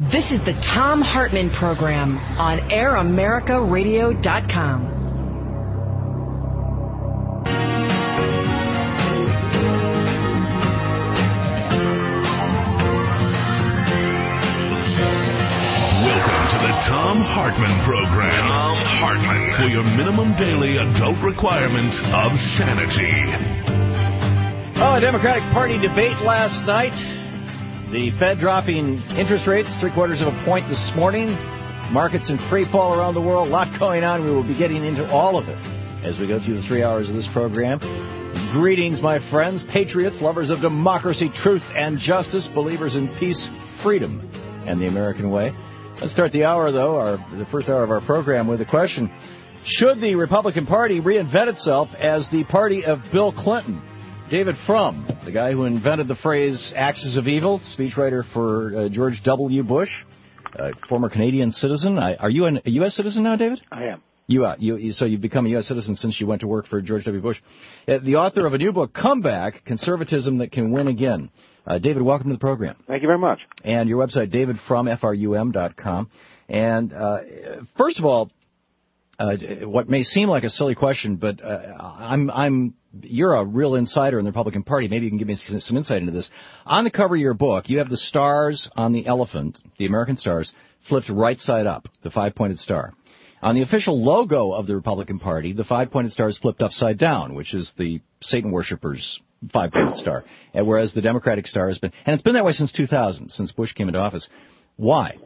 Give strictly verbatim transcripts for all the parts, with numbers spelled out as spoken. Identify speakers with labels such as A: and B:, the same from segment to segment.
A: This is the Thom Hartmann Program on air america radio dot com.
B: Welcome to the Thom Hartmann Program. Thom Hartmann. For your minimum daily adult requirement of sanity.
C: Oh, a Democratic Party debate last night. The Fed dropping interest rates three quarters of a point this morning. Markets in free fall around the world. A lot going on. We will be getting into all of it as we go through the three hours of this program. Greetings, my friends, patriots, lovers of democracy, truth, and justice, believers in peace, freedom, and the American way. Let's start the hour, though, our, the first hour of our program, with a question. Should the Republican Party reinvent itself as the party of Bill Clinton? David Frum, the guy who invented the phrase axis of evil, speechwriter for uh, George W. Bush, uh, former Canadian citizen. I, are you an, a U S citizen now, David?
D: I am.
C: You are. You, you, so you've become a U S citizen since you went to work for George W. Bush. Uh, the author of a new book, Comeback, Conservatism That Can Win Again. Uh, David, welcome to the program.
D: Thank you very much.
C: And your website, david frum f r u m dot com. And uh, first of all, uh, what may seem like a silly question, but uh, I'm, I'm, you're a real insider in the Republican Party. Maybe you can give me some insight into this. On the cover of your book, you have the stars on the elephant, the American stars, flipped right side up, the five-pointed star. On the official logo of the Republican Party, the five-pointed star is flipped upside down, which is the Satan worshippers' five-pointed star, and whereas the Democratic star has been, and it's been that way since two thousand, since Bush came into office. Why?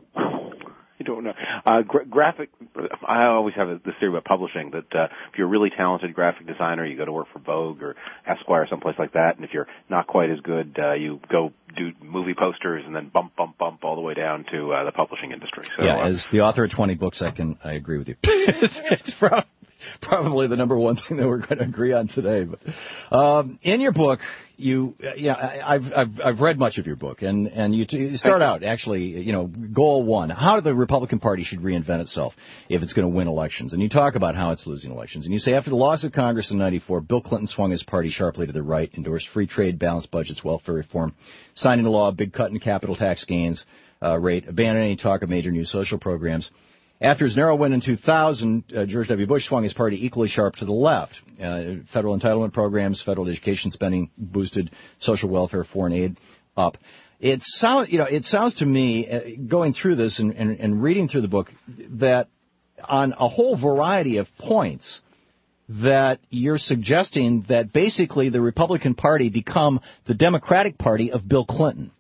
D: I don't know. Uh, gra- graphic, I always have this theory about publishing that uh, if you're a really talented graphic designer, you go to work for Vogue or Esquire, someplace like that, and if you're not quite as good, uh, you go do movie posters and then bump, bump, bump all the way down to uh, the publishing industry. So,
C: yeah,
D: uh,
C: as the author of twenty books, I can I agree with you. it's it's pro- probably the number one thing that we're going to agree on today. But um, in your book, you yeah, I, I've I've I've read much of your book, and and you, t- you start out actually, you know, goal one: how the Republican Party should reinvent itself if it's going to win elections. And you talk about how it's losing elections, and you say after the loss of Congress in ninety-four, Bill Clinton swung his party sharply to the right, endorsed free trade, balanced budgets, welfare reform, signed into law a big cut in capital tax gains uh, rate, abandoned any talk of major new social programs. After his narrow win in two thousand, uh, George W. Bush swung his party equally sharp to the left. Uh, federal entitlement programs, federal education spending boosted, social welfare, foreign aid up. It sounds, you know, it sounds to me, uh, going through this and, and, and reading through the book, that on a whole variety of points, that you're suggesting that basically the Republican Party become the Democratic Party of Bill Clinton.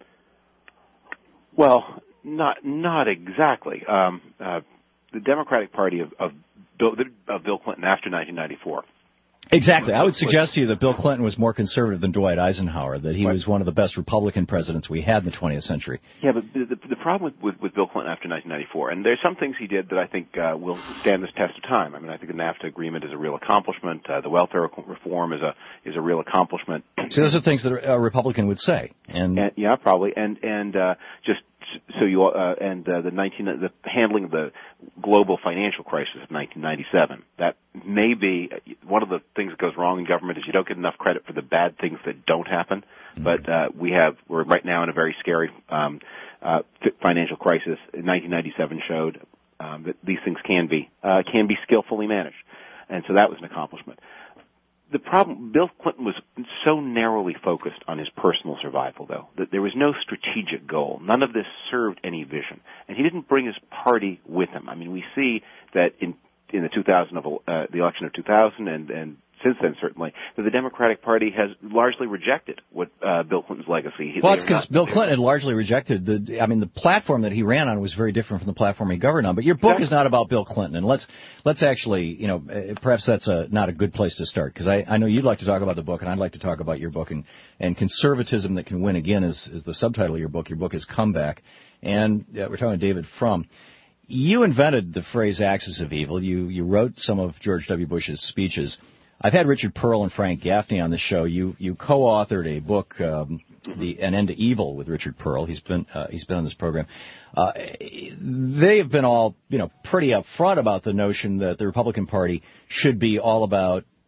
D: Well, not not exactly. Um, uh, the Democratic Party of, of, Bill, of Bill Clinton after nineteen ninety-four.
C: Exactly. I would suggest to you that Bill Clinton was more conservative than Dwight Eisenhower, that he
D: right.
C: was one of the best Republican presidents we had in the twentieth century.
D: Yeah, but the, the problem with, with, with Bill Clinton after nineteen ninety-four, and there's some things he did that I think uh, will stand this test of time. I mean, I think the NAFTA agreement is a real accomplishment. Uh, the welfare reform is a is a real accomplishment.
C: So those are things that a Republican would say. And,
D: and yeah, probably. And and uh, just so you uh, and uh, the nineteen the handling of the global financial crisis of nineteen ninety-seven. That may be one of the things that goes wrong in government is you don't get enough credit for the bad things that don't happen. Mm-hmm. But uh, we have we're right now in a very scary um, uh, financial crisis. nineteen ninety-seven showed um, that these things can be uh, can be skillfully managed, and so that was an accomplishment. The problem, Bill Clinton was so narrowly focused on his personal survival, though, that there was no strategic goal. None of this served any vision. And he didn't bring his party with him. I mean, we see that in in the two thousand of, uh, the election of two thousand and, and since then, certainly, that the Democratic Party has largely rejected what uh, Bill Clinton's legacy.
C: Well, it's because Bill Clinton had largely rejected the. I mean, the platform that he ran on was very different from the platform he governed on. But your book exactly. is not about Bill Clinton, and let's let's actually, you know, perhaps that's a not a good place to start because I, I know you'd like to talk about the book, and I'd like to talk about your book and and conservatism that can win again is is the subtitle of your book. Your book is Comeback, and uh, we're talking to David Frum. You invented the phrase "axis of evil." You you wrote some of George W. Bush's speeches. I've had Richard Pearl and Frank Gaffney on the show. You you co-authored a book, um, the An End to Evil, with Richard Pearl. He's been uh, he's been on this program. Uh, they have been all you know pretty upfront about the notion that the Republican Party should be all about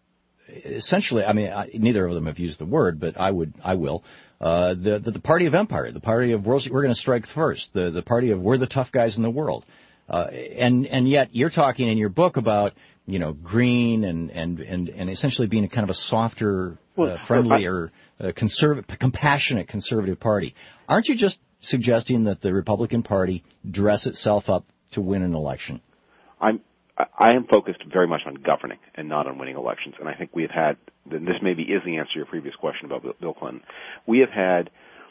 C: essentially, I mean, I, neither of them have used the word, but I would, I will. Uh, the, the the party of empire, the party of world, we're going to strike first. The the party of we're the tough guys in the world. Uh, and and yet you're talking in your book about, you know, green and and and, and essentially being a kind of a softer, uh, friendlier, uh, conservative, compassionate conservative party. Aren't you just suggesting that the Republican Party dress itself up to win an election?
D: I'm I am focused very much on governing and not on winning elections, and I think we have had. And this maybe is the answer to your previous question about Bill Clinton. We have had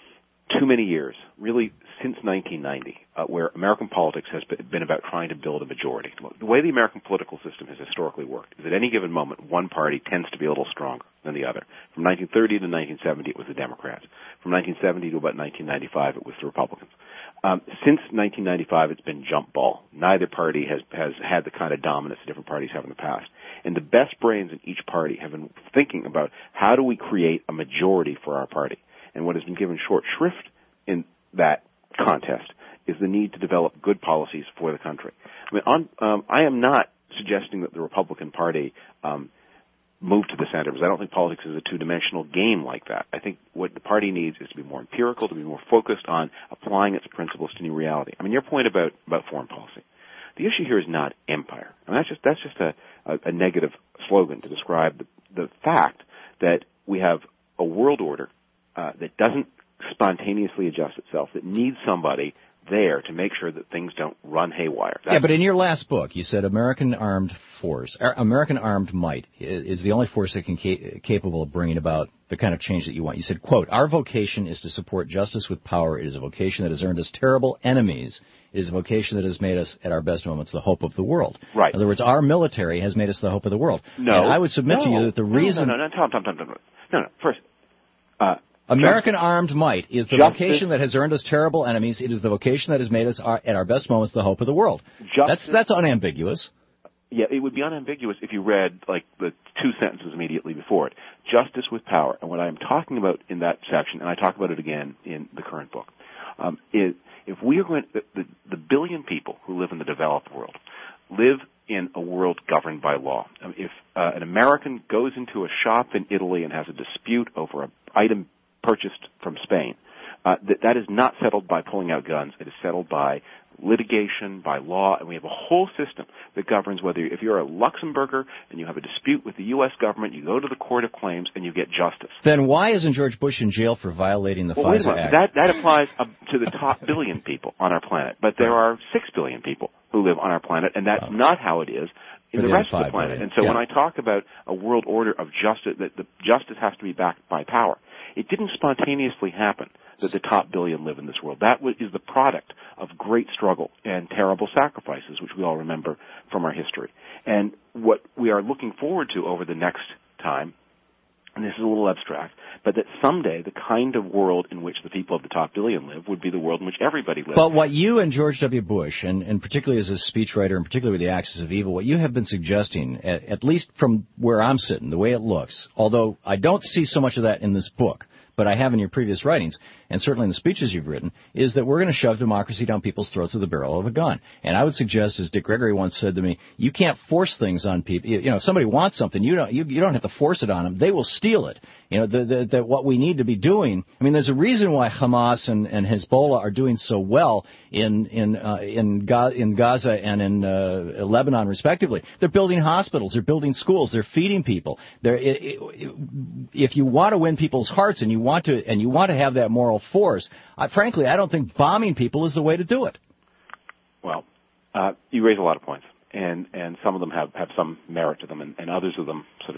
D: too many years, really since nineteen ninety, uh, where American politics has been about trying to build a majority. The way the American political system has historically worked is at any given moment, one party tends to be a little stronger than the other. From nineteen thirty to nineteen seventy, it was the Democrats. From nineteen seventy to about nineteen ninety-five, it was the Republicans. Um, since nineteen ninety-five, it's been jump ball. Neither party has, has had the kind of dominance that different parties have in the past. And the best brains in each party have been thinking about how do we create a majority for our party. And what has been given short shrift in that contest is the need to develop good policies for the country. I mean, on, um, I am not suggesting that the Republican Party um, move to the center, because I don't think politics is a two-dimensional game like that. I think what the party needs is to be more empirical, to be more focused on applying its principles to new reality. I mean, your point about, about foreign policy. The issue here is not empire. I mean, that's just that's just a, a, a negative slogan to describe the, the fact that we have a world order uh, that doesn't spontaneously adjust itself, that needs somebody there to make sure that things don't run haywire. That's
C: yeah, but in your last book, you said American armed force, American armed might is the only force that can ca- capable of bringing about the kind of change that you want. You said, quote, our vocation is to support justice with power. It is a vocation that has earned us terrible enemies. It is a vocation that has made us, at our best moments, the hope of the world.
D: Right.
C: In other words, our military has made us the hope of the world.
D: No.
C: And I would submit
D: no,
C: to you that the reason...
D: No, no, no, no, Tom, Tom, Tom, Tom. No, no, first... Uh,
C: American Justice. Armed might is the
D: Justice.
C: vocation that has earned us terrible enemies. It is the vocation that has made us, our, at our best moments, the hope of the world.
D: Justice.
C: That's that's unambiguous.
D: Yeah, it would be unambiguous if you read, like, the two sentences immediately before it. Justice with power. And what I'm talking about in that section, and I talk about it again in the current book, um, is if we are going to, the, the, the billion people who live in the developed world live in a world governed by law. I mean, if uh, an American goes into a shop in Italy and has a dispute over an item purchased from Spain, uh, that, that is not settled by pulling out guns. It is settled by litigation, by law, and we have a whole system that governs whether, if you're a Luxembourger and you have a dispute with the U S government, you go to the Court of Claims and you get justice.
C: Then why isn't George Bush in jail for violating the
D: well, wait a
C: FISA
D: minute.
C: Act?
D: That, that applies uh, to the top billion people on our planet, but there are six billion people who live on our planet, and that's oh. not how it is in the, the rest of the planet.
C: Billion.
D: And so
C: yeah.
D: when I talk about a world order of justice, that the justice has to be backed by power, it didn't spontaneously happen that the top billion live in this world. That is the product of great struggle and terrible sacrifices, which we all remember from our history. And what we are looking forward to over the next time, and this is a little abstract, but that someday the kind of world in which the people of the top billion live would be the world in which everybody lives.
C: But what you and George W. Bush, and, and particularly as a speechwriter, and particularly with the Axis of Evil, what you have been suggesting, at, at least from where I'm sitting, the way it looks, although I don't see so much of that in this book, but I have in your previous writings, and certainly in the speeches you've written, is that we're going to shove democracy down people's throats with the barrel of a gun. And I would suggest, as Dick Gregory once said to me, you can't force things on people. You know, if somebody wants something, you don't you, you don't have to force it on them. They will steal it. You know, the, the, the, what we need to be doing. I mean, there's a reason why Hamas and, and Hezbollah are doing so well in in uh, in, Ga- in Gaza and in uh, Lebanon, respectively. They're building hospitals, they're building schools, they're feeding people. They're, it, it, if you want to win people's hearts and you want to and you want to have that moral force, I, frankly, I don't think bombing people is the way to do it.
D: Well, uh, you raise a lot of points, and and some of them have, have some merit to them, and, and others of them sort of.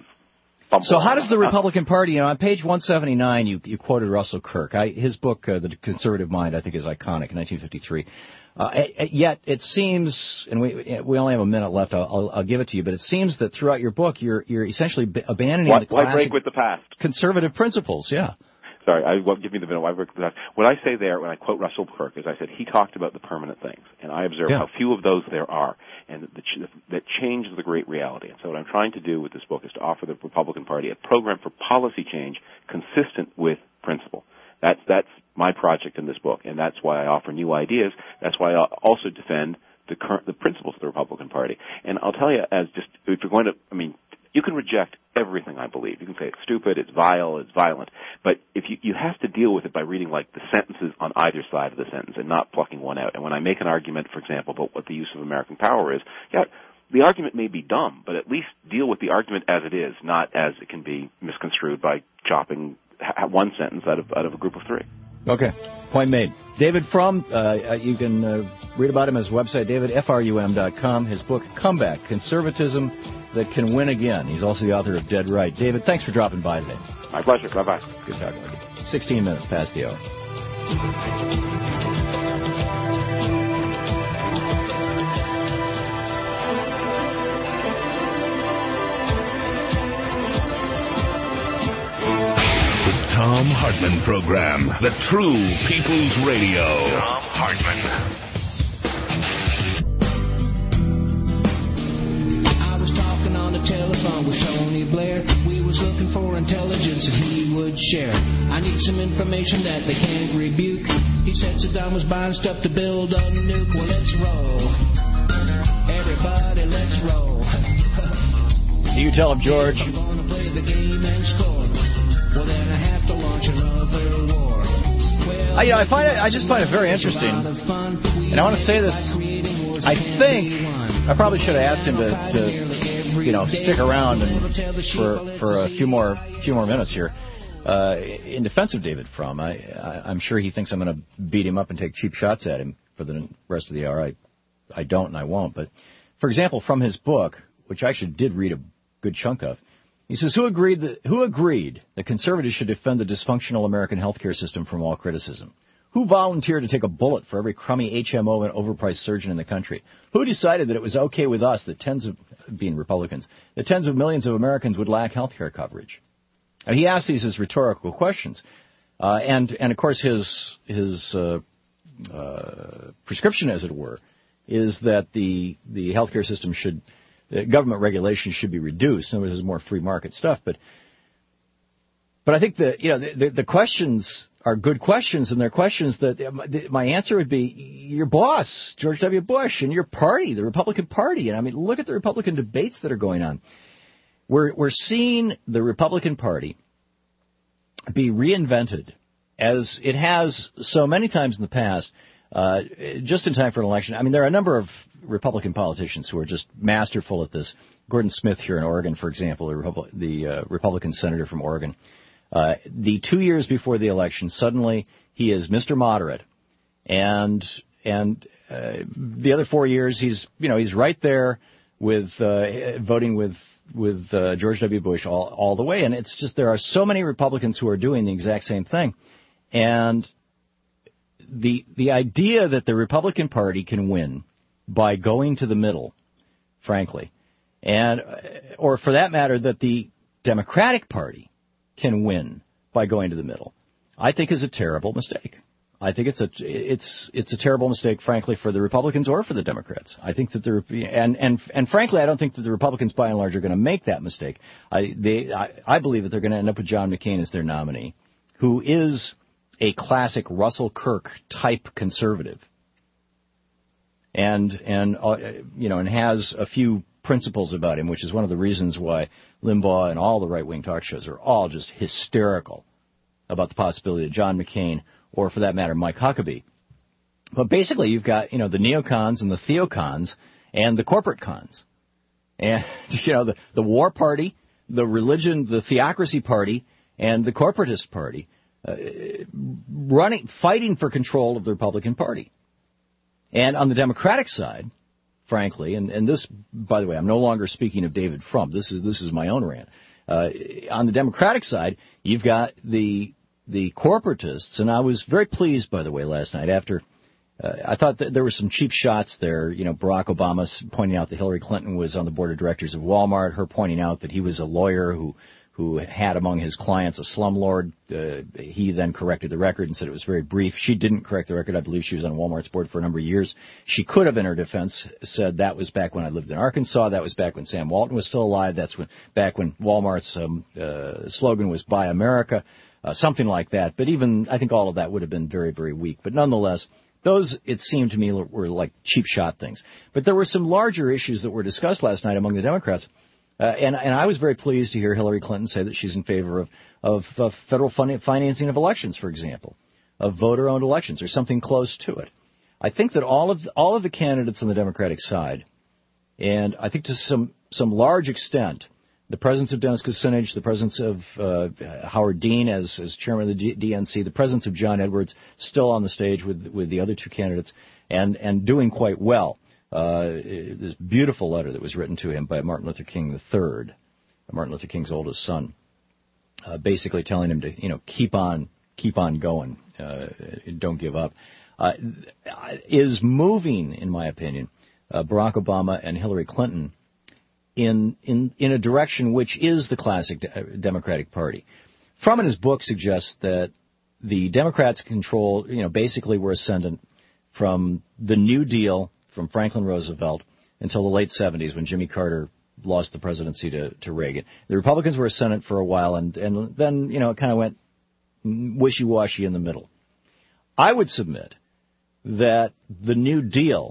C: So how does the Republican Party, you know, on page one seventy-nine, you, you quoted Russell Kirk. I, his book, uh, The Conservative Mind, I think is iconic, in nineteen fifty-three. Uh, yet it seems, and we we only have a minute left, I'll, I'll, I'll give it to you, but it seems that throughout your book, you're you're essentially b- abandoning
D: why,
C: the classic
D: why break with the past?
C: Conservative principles, yeah.
D: Sorry, I won't give me the minute. Why break with the past? What I say there, when I quote Russell Kirk, is I said he talked about the permanent things, and I observe
C: yeah.
D: how few of those there are, and that, ch- that change is the great reality. And so what I'm trying to do with this book is to offer the Republican Party a program for policy change consistent with principle. That's that's my project in this book, and that's why I offer new ideas. That's why I also defend the current the principles of the Republican Party. And I'll tell you, as just if you're going to, I mean, You can reject everything I believe. You can say it's stupid, it's vile, it's violent, but if you, you have to deal with it by reading like the sentences on either side of the sentence and not plucking one out. And when I make an argument, for example, about what the use of American power is, yeah, the argument may be dumb, but at least deal with the argument as it is, not as it can be misconstrued by chopping one sentence out of out of a group of three.
C: Okay, point made. David Frum, uh, you can uh, read about him at his website, david frum dot com. His book, Comeback, Conservatism That Can Win Again. He's also the author of Dead Right. David, thanks for dropping by today.
D: My pleasure. Bye-bye.
C: Good talking with you. sixteen minutes past the hour.
B: Thom Hartmann Program, the true people's radio. Thom Hartmann.
E: I was talking on the telephone with Tony Blair. We was looking for intelligence that he would share. I need some information that they can't rebuke. He said Saddam was buying stuff to build a nuke. Well, let's roll. Everybody, let's roll.
C: You tell him, George.
E: I'm gonna play the game and score. Well, then I have to launch another war. Well,
C: I, you know, I find it, I just find it very interesting, and I want to say this. I think I probably should have asked him to, to you know, stick around and for for a few more few more minutes here. Uh, in defense of David Frum, I, I I'm sure he thinks I'm going to beat him up and take cheap shots at him for the rest of the hour. I I don't and I won't. But for example, from his book, which I actually did read a good chunk of. He says, who agreed that, who agreed that conservatives should defend the dysfunctional American healthcare system from all criticism? Who volunteered to take a bullet for every crummy H M O and overpriced surgeon in the country? Who decided that it was okay with us that tens of, being Republicans, that tens of millions of Americans would lack healthcare coverage? And he asked these as rhetorical questions. Uh, and, and of course his, his, uh, uh, prescription, as it were, is that the, the healthcare system should, Uh, government regulation should be reduced. In other words, there's more free market stuff. But but I think that, you know, the, the, the questions are good questions, and they're questions that uh, my answer would be your boss, George W. Bush, and your party, the Republican Party. And I mean, look at the Republican debates that are going on. We're we're seeing the Republican Party be reinvented as it has so many times in the past. Uh, just in time for an election. I mean, there are a number of Republican politicians who are just masterful at this. Gordon Smith here in Oregon, for example, the, Repub- the uh, Republican senator from Oregon. Uh, the two years before the election, suddenly he is Mister Moderate, and and uh, the other four years he's you know he's right there with uh, voting with with uh, George W. Bush all all the way. And it's just there are so many Republicans who are doing the exact same thing, and The the idea that the Republican Party can win by going to the middle, frankly, and or for that matter, that the Democratic Party can win by going to the middle, I think is a terrible mistake. I think it's a it's it's a terrible mistake, frankly, for the Republicans or for the Democrats. I think that the and and and frankly, I don't think that the Republicans, by and large, are going to make that mistake. I they I, I believe that they're going to end up with John McCain as their nominee, who is a classic Russell Kirk type conservative, and and uh, you know, and has a few principles about him, which is one of the reasons why Limbaugh and all the right-wing talk shows are all just hysterical about the possibility of John McCain, or for that matter, Mike Huckabee. But basically, you've got you know the neocons and the theocons and the corporate cons, and you know the the war party, the religion, the theocracy party, and the corporatist party. Uh, running, fighting for control of the Republican Party. And on the Democratic side, frankly, and, and this, by the way, I'm no longer speaking of David Frum. This is this is my own rant. Uh, on the Democratic side, you've got the the corporatists, and I was very pleased, by the way, last night after uh, I thought that there were some cheap shots there. You know, Barack Obama pointing out that Hillary Clinton was on the board of directors of Walmart, her pointing out that he was a lawyer who. who had among his clients a slumlord. Uh, he then corrected the record and said it was very brief. She didn't correct the record. I believe she was on Walmart's board for a number of years. She could have, in her defense, said that was back when I lived in Arkansas. That was back when Sam Walton was still alive. That's when back when Walmart's um, uh, slogan was Buy America, uh, something like that. But even, I think all of that would have been very, very weak. But nonetheless, those, it seemed to me, were like cheap shot things. But there were some larger issues that were discussed last night among the Democrats. Uh, and, and I was very pleased to hear Hillary Clinton say that she's in favor of, of uh, federal fund- financing of elections, for example, of voter-owned elections or something close to it. I think that all of the, all of the candidates on the Democratic side, and I think to some some large extent, the presence of Dennis Kucinich, the presence of uh, Howard Dean as as chairman of the D N C, the presence of John Edwards still on the stage with with the other two candidates, and and doing quite well. Uh, this beautiful letter that was written to him by Martin Luther King the third, Martin Luther King's oldest son, uh, basically telling him to, you know, keep on, keep on going, uh, don't give up, uh, is moving, in my opinion, uh, Barack Obama and Hillary Clinton in, in, in a direction which is the classic de- Democratic Party. Frum in his book suggests that the Democrats control, you know, basically were ascendant from the New Deal from Franklin Roosevelt until the late seventies when Jimmy Carter lost the presidency to, to Reagan. The Republicans were ascendant for a while, and, and then, you know, it kind of went wishy-washy in the middle. I would submit that the New Deal,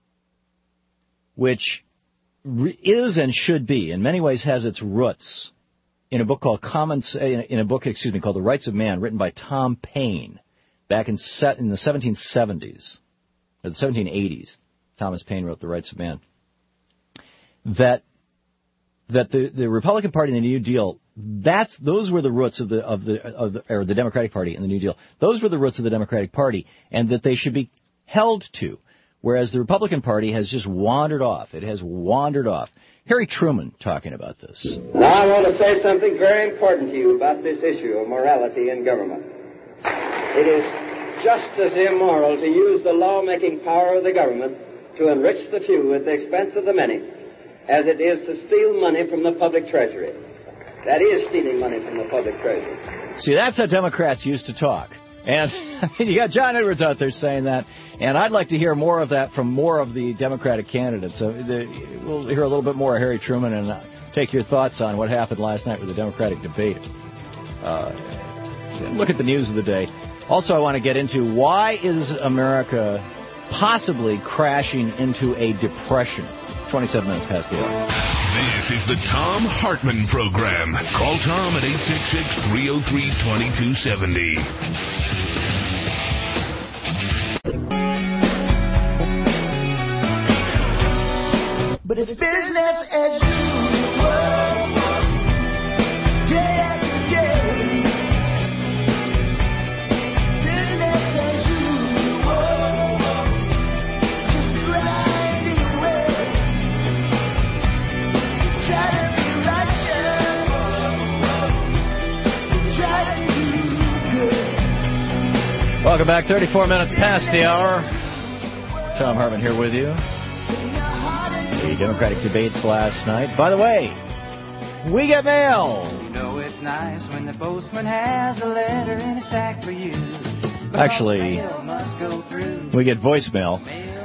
C: which re- is and should be, in many ways has its roots in a book called Common, in a book, excuse me, called The Rights of Man, written by Tom Paine back in set in the seventeen seventies or the seventeen eighties. Thomas Paine wrote The Rights of Man. That that the, the Republican Party and the New Deal, that's those were the roots of the of the of the or the Democratic Party and the New Deal. Those were the roots of the Democratic Party, and that they should be held to. Whereas the Republican Party has just wandered off. It has wandered off. Harry Truman talking about this.
F: Now I want to say something very important to you about this issue of morality in government. It is just as immoral to use the lawmaking power of the government to enrich the few at the expense of the many, as it is to steal money from the public treasury. That is stealing money from the public treasury.
C: See, that's how Democrats used to talk. And I mean, you got John Edwards out there saying that, and I'd like to hear more of that from more of the Democratic candidates. So the, we'll hear a little bit more of Harry Truman and uh, take your thoughts on what happened last night with the Democratic debate. Uh, look at the news of the day. Also, I want to get into why is America possibly crashing into a depression. twenty-seven minutes past the hour.
B: This is the Thom Hartmann Program. Call Tom at eight six six, three oh three, two two seven oh.
G: But it's business as usual.
C: Welcome back. thirty-four minutes past the hour. Thom Hartmann here with you. The Democratic debates last night. By the way, we get mail.
H: You know it's nice when the postman has a letter in a sack for you.
C: Actually, we get voicemail.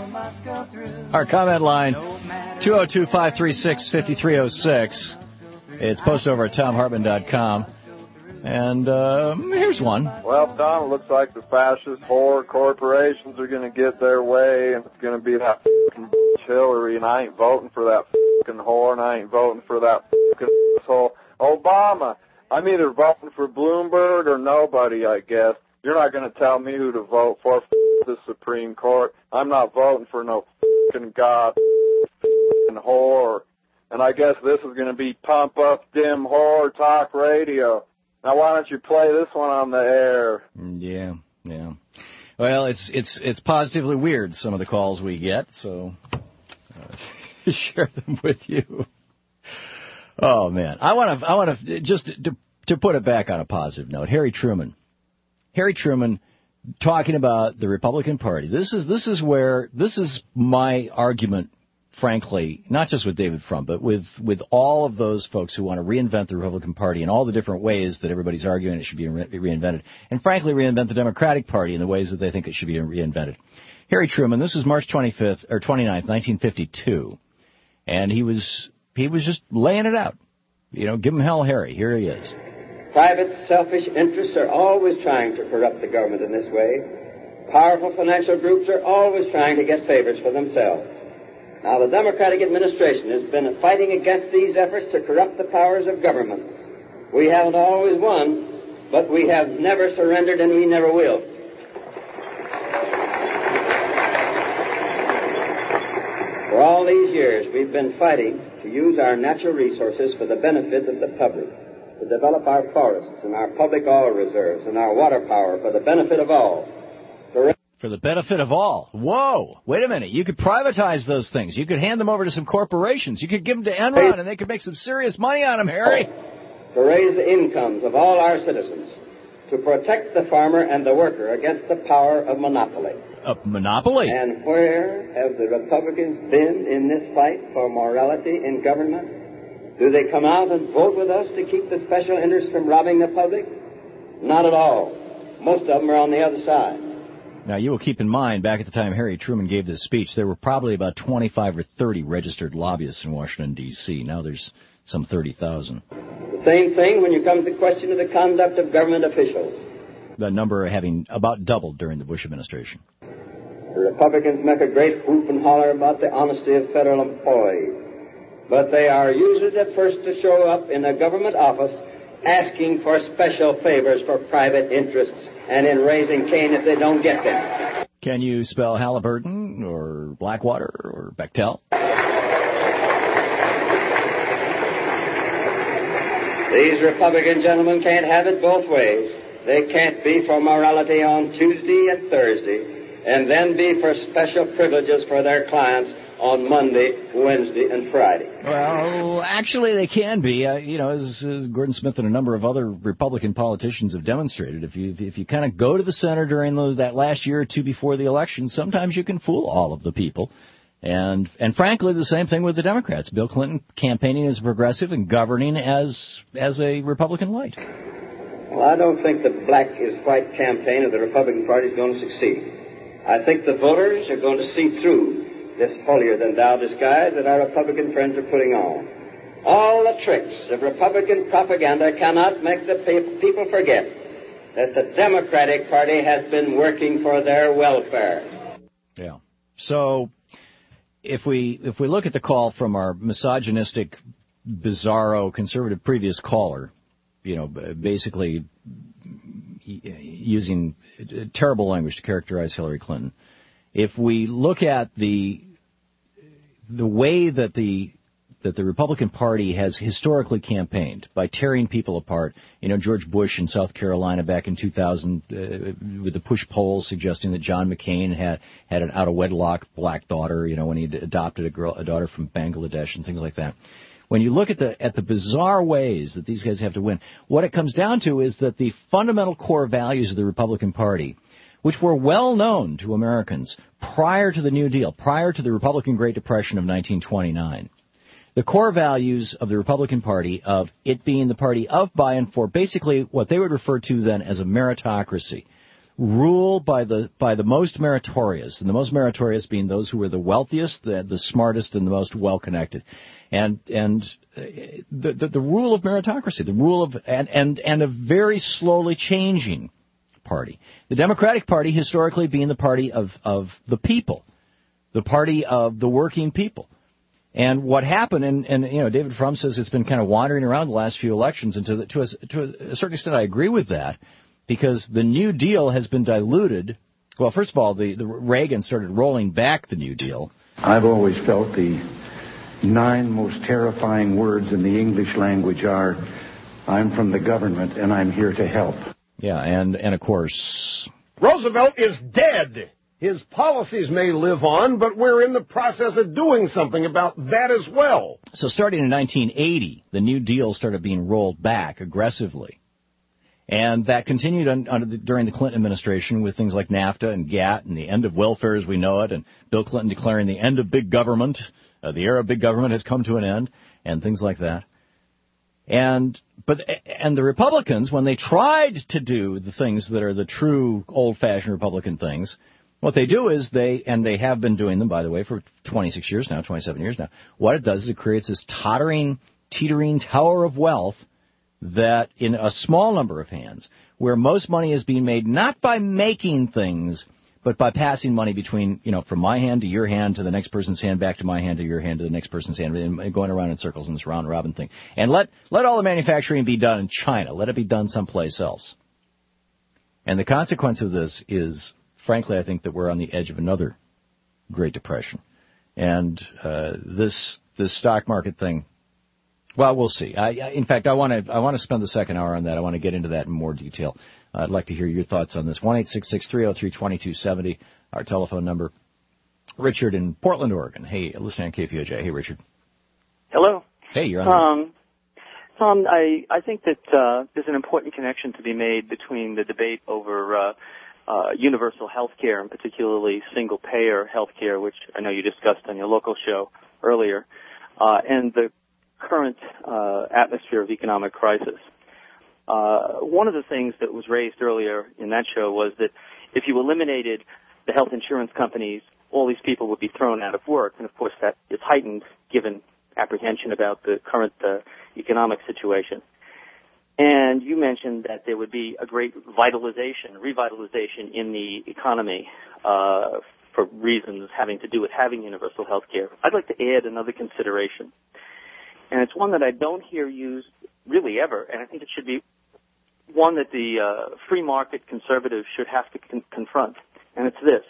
C: Our comment line, two oh two, five three six, five three oh six. It's posted over at tom hartmann dot com. And uh, here's one.
I: Well, Tom, it looks like the fascist whore corporations are going to get their way, and it's going to be that f***ing Hillary, and I ain't voting for that f***ing whore, and I ain't voting for that f***ing asshole Obama. I'm either voting for Bloomberg or nobody, I guess. You're not going to tell me who to vote for, f*** the Supreme Court. I'm not voting for no f***ing god f***ing whore. And I guess this is going to be Pump Up Dim Whore Talk Radio. Now, why don't you play this one on the air?
C: Yeah, yeah. Well, it's it's it's positively weird, some of the calls we get, so uh, share them with you. Oh man, I want to I want to just to to put it back on a positive note. Harry Truman, Harry Truman, talking about the Republican Party. This is this is where this is my argument. Frankly, not just with David Frum, but with, with all of those folks who want to reinvent the Republican Party in all the different ways that everybody's arguing it should be re- reinvented. And frankly, reinvent the Democratic Party in the ways that they think it should be reinvented. Harry Truman, this is March twenty-fifth, or twenty-ninth, nineteen fifty-two. And he was, he was just laying it out. You know, give him hell, Harry. Here he is.
F: Private, selfish interests are always trying to corrupt the government in this way. Powerful financial groups are always trying to get favors for themselves. Now, the Democratic administration has been fighting against these efforts to corrupt the powers of government. We haven't always won, but we have never surrendered, and we never will. For all these years, we've been fighting to use our natural resources for the benefit of the public, to develop our forests and our public oil reserves and our water power for the benefit of all.
C: For the benefit of all. Whoa! Wait a minute. You could privatize those things. You could hand them over to some corporations. You could give them to Enron, and they could make some serious money on them, Harry.
F: To raise the incomes of all our citizens, to protect the farmer and the worker against the power of monopoly.
C: A monopoly?
F: And where have the Republicans been in this fight for morality in government? Do they come out and vote with us to keep the special interests from robbing the public? Not at all. Most of them are on the other side.
C: Now, you will keep in mind, back at the time Harry Truman gave this speech, there were probably about twenty-five or thirty registered lobbyists in Washington, D C Now there's some thirty thousand.
F: The same thing when you come to the question of the conduct of government officials.
C: The number having about doubled during the Bush administration.
F: The Republicans make a great whoop and holler about the honesty of federal employees, but they are usually the first to show up in a government office asking for special favors for private interests and in raising Cain if they don't get them.
C: Can you spell Halliburton or Blackwater or Bechtel?
F: These Republican gentlemen can't have it both ways. They can't be for morality on Tuesday and Thursday and then be for special privileges for their clients on Monday, Wednesday, and Friday.
C: Well, actually, they can be. Uh, you know, as, as Gordon Smith and a number of other Republican politicians have demonstrated, if you if you kind of go to the center during those, that last year or two before the election, sometimes you can fool all of the people. And and frankly, the same thing with the Democrats. Bill Clinton campaigning as a progressive and governing as as a Republican light.
F: Well, I don't think the black is white campaign of the Republican Party is going to succeed. I think the voters are going to see through this holier-than-thou disguise that our Republican friends are putting on. All the tricks of Republican propaganda cannot make the pe- people forget that the Democratic Party has been working for their welfare.
C: Yeah. So if we if we look at the call from our misogynistic, bizarro, conservative previous caller, you know, basically using terrible language to characterize Hillary Clinton, if we look at the the way that the that the Republican Party has historically campaigned by tearing people apart, you know, George Bush in South Carolina back in two thousand uh, with the push polls suggesting that John McCain had had an out of wedlock black daughter, you know, when he adopted a girl, a daughter from Bangladesh and things like that. When you look at the at the bizarre ways that these guys have to win, what it comes down to is that the fundamental core values of the Republican Party, which were well known to Americans prior to the New Deal, prior to the Republican Great Depression of nineteen twenty-nine. The core values of the Republican Party, of it being the party of, by, and for basically what they would refer to then as a meritocracy, rule by the by the most meritorious, and the most meritorious being those who were the wealthiest, the, the smartest, and the most well-connected. And and the, the the rule of meritocracy, the rule of and and, and a very slowly changing party. The Democratic Party historically being the party of, of the people, the party of the working people. And what happened, and, and you know, David Frum says it's been kind of wandering around the last few elections, and to, the, to, a, to a certain extent I agree with that, because the New Deal has been diluted. Well, first of all, the, the Reagan started rolling back the New Deal.
J: I've always felt the nine most terrifying words in the English language are, I'm from the government and I'm here to help.
C: Yeah, and, and of course...
K: Roosevelt is dead. His policies may live on, but we're in the process of doing something about that as well.
C: So starting in nineteen eighty, the New Deal started being rolled back aggressively. And that continued on, on the, during the Clinton administration with things like NAFTA and GATT and the end of welfare as we know it, and Bill Clinton declaring the end of big government, uh, the era of big government has come to an end, and things like that. And but and the Republicans, when they tried to do the things that are the true old-fashioned Republican things, what they do is they, and they have been doing them, by the way, for twenty-six years now, twenty-seven years now, what it does is it creates this tottering, teetering tower of wealth that in a small number of hands, where most money is being made not by making things, but by passing money between, you know, from my hand to your hand to the next person's hand, back to my hand to your hand to the next person's hand, and going around in circles in this round robin thing. And let let all the manufacturing be done in China. Let it be done someplace else. And the consequence of this is, frankly, I think that we're on the edge of another Great Depression. And uh, this this stock market thing, well, we'll see. I, I, in fact, I want to I want to spend the second hour on that. I want to get into that in more detail. Uh, I'd like to hear your thoughts on this. one eight six six, three oh three, two two seven oh, our telephone number. Richard in Portland, Oregon. Hey, listening on K P O J. Hey, Richard.
L: Hello.
C: Hey, you're on.
L: Um, Tom, I, I think that uh, there's an important connection to be made between the debate over uh, uh, universal health care, and particularly single-payer health care, which I know you discussed on your local show earlier, uh, and the current uh, atmosphere of economic crisis. Uh, one of the things that was raised earlier in that show was that if you eliminated the health insurance companies, all these people would be thrown out of work. And, of course, that is heightened given apprehension about the current uh, economic situation. And you mentioned that there would be a great vitalization, revitalization in the economy uh, for reasons having to do with having universal health care. I'd like to add another consideration. And it's one that I don't hear used really ever, and I think it should be one that the uh, free market conservatives should have to con- confront, and it's this.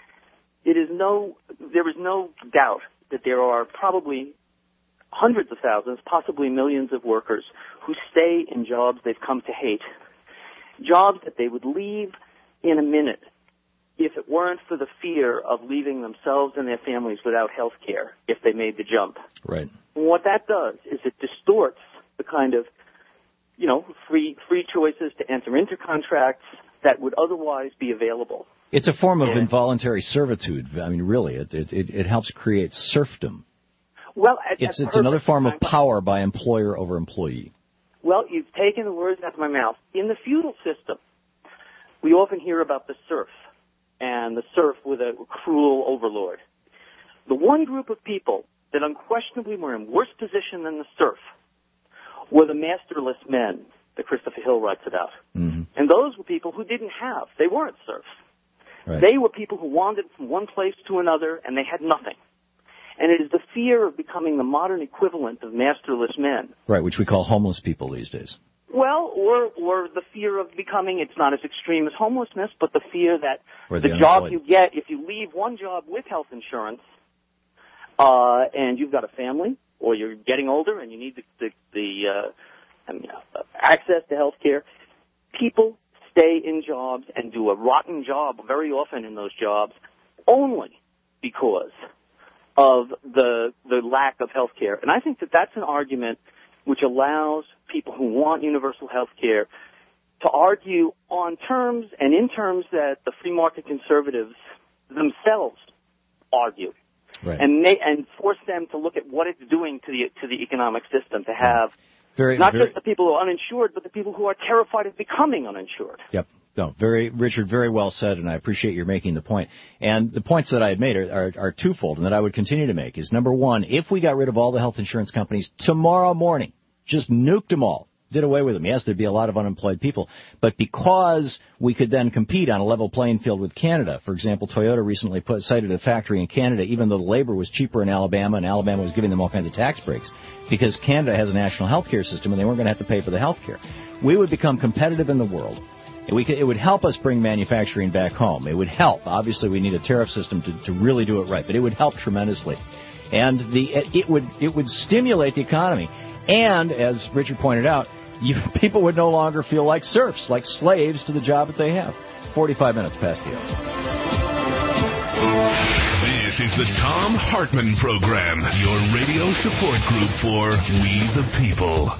L: It is no, there is no doubt that there are probably hundreds of thousands, possibly millions of workers who stay in jobs they've come to hate, jobs that they would leave in a minute if it weren't for the fear of leaving themselves and their families without health care if they made the jump.
C: Right.
L: And what that does is it distorts the kind of, you know, free free choices to enter into contracts that would otherwise be available.
C: It's a form of
L: yeah.
C: involuntary servitude. I mean, really, it it, it helps create serfdom.
L: Well, at,
C: it's
L: at
C: it's another form
L: time.
C: of power by employer over employee.
L: Well, you've taken the words out of my mouth. In the feudal system, we often hear about the serf, and the serf with a cruel overlord. The one group of people that unquestionably were in worse position than the serf were the masterless men that Christopher Hill writes about.
C: Mm-hmm.
L: And those were people who didn't have, they weren't serfs.
C: Right.
L: They were people who wandered from one place to another, and they had nothing. And it is the fear of becoming the modern equivalent of masterless men.
C: Right, which we call homeless people these days.
L: Well, or or the fear of becoming, it's not as extreme as homelessness, but the fear that
C: or
L: the,
C: the
L: job
C: unemployed.
L: you get, if you leave one job with health insurance, uh, and you've got a family, or you're getting older and you need the, the, the uh, I mean, uh, access to health care, people stay in jobs and do a rotten job very often in those jobs only because of the the lack of health care. And I think that that's an argument which allows people who want universal health care to argue on terms and in terms that the free market conservatives themselves argue.
C: Right.
L: And may, and force them to look at what it's doing to the to the economic system, to have
C: very,
L: not
C: very,
L: just the people who are uninsured, but the people who are terrified of becoming uninsured.
C: Yep. No, very, Richard, very well said, and I appreciate your making the point. And the points that I had made are, are, are twofold, and that I would continue to make is, number one, if we got rid of all the health insurance companies tomorrow morning, just nuked them all, did away with them, yes, there'd be a lot of unemployed people, but because we could then compete on a level playing field with Canada, for example, Toyota recently put, cited a factory in Canada, even though the labor was cheaper in Alabama, and Alabama was giving them all kinds of tax breaks, because Canada has a national health care system, and they weren't going to have to pay for the health care. We would become competitive in the world. We could, it would help us bring manufacturing back home. It would help. Obviously, we need a tariff system to, to really do it right, but it would help tremendously. And the it, it would it would stimulate the economy. And, as Richard pointed out, you, people would no longer feel like serfs, like slaves to the job that they have. forty-five minutes past the hour.
B: This is the Thom Hartmann Program, your radio support group for We the People.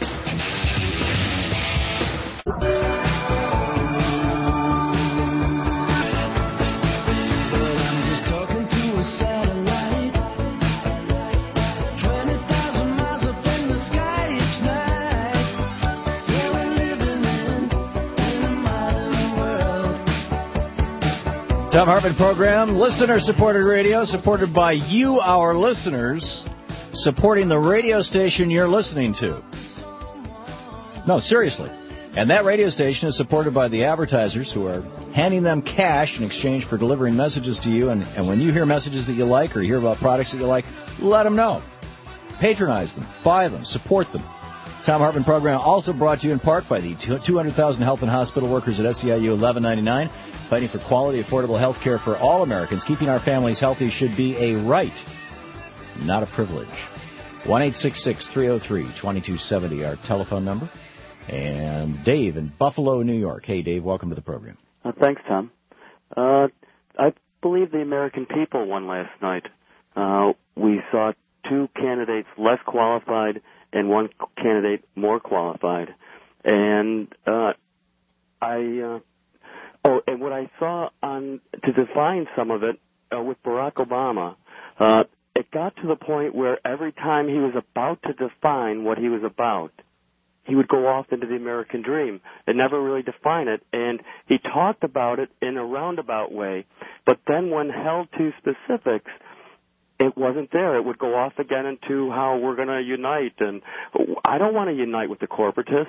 C: Thom Hartmann Program, listener-supported radio, supported by you, our listeners, supporting the radio station you're listening to. No, seriously. And that radio station is supported by the advertisers who are handing them cash in exchange for delivering messages to you. And, and when you hear messages that you like or you hear about products that you like, let them know. Patronize them. Buy them. Support them. Tom Hartman program also brought to you in part by the two hundred thousand health and hospital workers at S E I U eleven ninety-nine, fighting for quality, affordable health care for all Americans. Keeping our families healthy should be a right, not a privilege. one eight six six, three oh three, two two seven oh, our telephone number. And Dave in Buffalo, New York. Hey, Dave, welcome to the program.
M: Uh, thanks, Tom. Uh, I believe the American people won last night. Uh, we saw two candidates less qualified and one candidate more qualified. And uh, I, uh, oh, and what I saw on to define some of it uh, with Barack Obama, uh, it got to the point where every time he was about to define what he was about, he would go off into the American dream and never really define it. And he talked about it in a roundabout way, but then when held to specifics, it wasn't there. It would go off again into how we're going to unite. And I don't want to unite with the corporatists.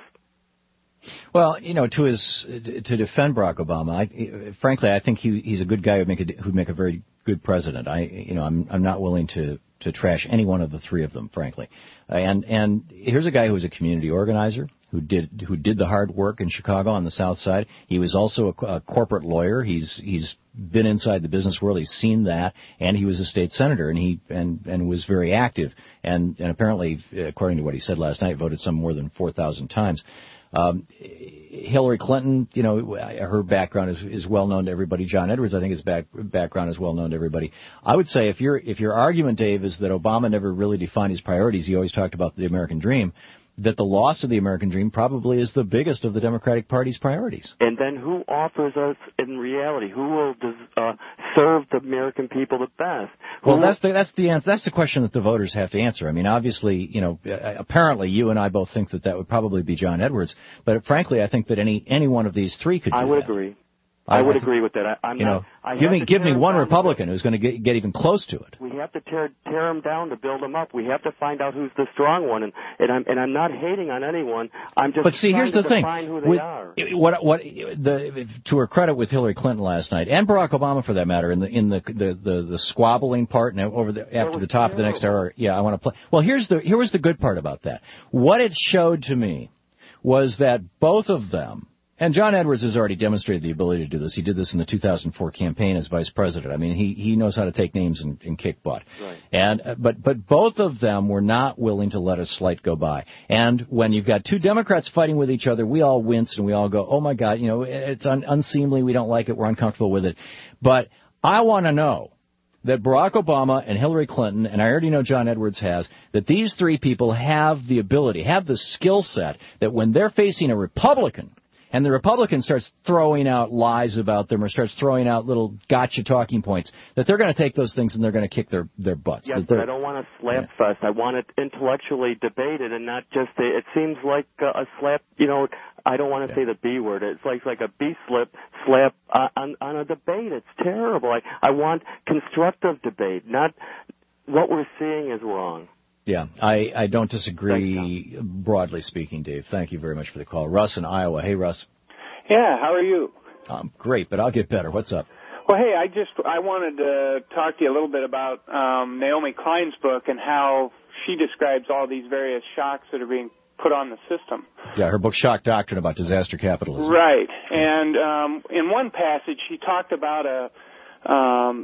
C: Well, you know, to his to defend Barack Obama, I, frankly, I think he, he's a good guy who'd make a who'd make a very good president. I, you know, I'm I'm not willing to, to trash any one of the three of them, frankly. And and here's a guy who was a community organizer who did who did the hard work in Chicago on the South Side. He was also a, a corporate lawyer. He's he's been inside the business world. He's seen that, and he was a state senator, and he and and was very active. And and apparently, according to what he said last night, voted some more than four thousand times. Um, Hillary Clinton, you know, her background is, is well known to everybody. John Edwards, I think his back, background is well known to everybody. I would say if your if your argument, Dave, is that Obama never really defined his priorities, he always talked about the American dream, that the loss of the American dream probably is the biggest of the Democratic Party's priorities.
M: And then who offers us in reality? Who will uh, serve the American people the best? Who
C: Well,
M: will...
C: that's the that's the answer. That's the question that the voters have to answer. I mean, obviously, you know, apparently you and I both think that that would probably be John Edwards. But frankly, I think that any any one of these three could do
M: I would
C: that.
M: agree. I would agree with that. I, I'm
C: you
M: not,
C: know,
M: I
C: give me give me one
M: down
C: Republican who's going to get, get even close to it.
M: We have to tear tear them down to build them up. We have to find out who's the strong one, and and I'm and I'm not hating on anyone. I'm just
C: but see,
M: trying
C: here's
M: to
C: the thing.
M: define who they
C: With,
M: are.
C: What what the to her credit with Hillary Clinton last night and Barack Obama for that matter in the in the the the, the squabbling part and over the after the top terrible. of the next hour. Yeah, I want to play. Well, here's the here was the good part about that. What it showed to me was that both of them. And John Edwards has already demonstrated the ability to do this. He did this in the two thousand four campaign as vice president. I mean, he, he knows how to take names and, and kick butt.
M: Right.
C: And uh, but but both of them were not willing to let a slight go by. And when you've got two Democrats fighting with each other, we all wince and we all go, oh my God, you know, it's un- unseemly. We don't like it. We're uncomfortable with it. But I want to know that Barack Obama and Hillary Clinton, and I already know John Edwards has, that these three people have the ability, have the skill set that when they're facing a Republican, and the Republican starts throwing out lies about them or starts throwing out little gotcha talking points, that they're going to take those things and they're going to kick their, their butts.
M: Yes, but I don't want a slap yeah. fest. I want it intellectually debated and not just a, it seems like a, a slap, you know, I don't want to yeah. say the B word. It's like like a B slip slap uh, on, on a debate. It's terrible. I, I want constructive debate, not what we're seeing is wrong.
C: Yeah, I, I don't disagree, Thanks, broadly speaking, Dave. Thank you very much for the call. Russ in Iowa. Hey, Russ.
N: Yeah, how are you?
C: Um, great, but I'll get better. What's up?
N: Well, hey, I just I wanted to talk to you a little bit about um, Naomi Klein's book and how she describes all these various shocks that are being put on the system.
C: Yeah, her book, Shock Doctrine, about disaster capitalism.
N: Right, and um, in one passage, she talked about a, um,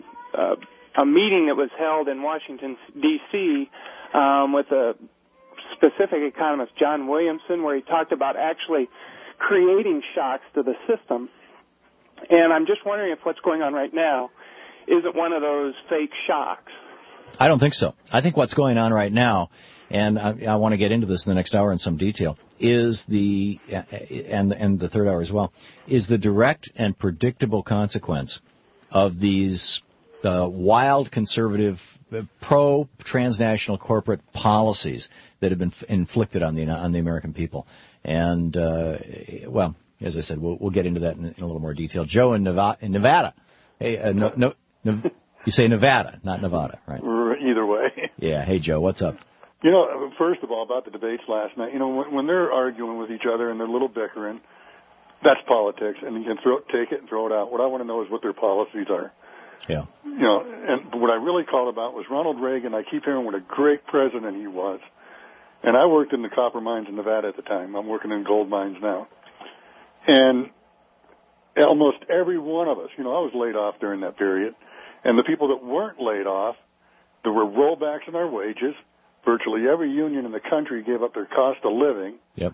N: a, a meeting that was held in Washington, D C, Um, with a specific economist, John Williamson, where he talked about actually creating shocks to the system. And I'm just wondering if what's going on right now isn't one of those fake shocks.
C: I don't think so. I think what's going on right now, and I, I want to get into this in the next hour in some detail, is the, and, and the third hour as well, is the direct and predictable consequence of these uh, wild conservative pro-transnational corporate policies that have been f- inflicted on the on the American people. And, uh, well, as I said, we'll, we'll get into that in, in a little more detail. Joe in Nevada. In Nevada. Hey, uh, no, no, no, you say Nevada, not Nevada, right?
O: Either way.
C: Yeah. Hey, Joe, what's up?
O: You know, first of all, about the debates last night, you know, when, when they're arguing with each other and they're a little bickering, that's politics, and you can throw, take it and throw it out. What I want to know is what their policies are.
C: Yeah.
O: You know, and what I really called about was Ronald Reagan. I keep hearing what a great president he was. And I worked in the copper mines in Nevada at the time. I'm working in gold mines now. And almost every one of us, you know, I was laid off during that period. And the people that weren't laid off, there were rollbacks in our wages. Virtually every union in the country gave up their cost of living.
C: Yep.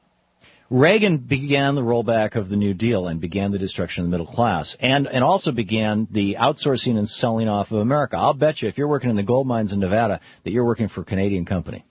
C: Reagan began the rollback of the New Deal and began the destruction of the middle class, and, and also began the outsourcing and selling off of America. I'll bet you if you're working in the gold mines in Nevada that you're working for a Canadian company.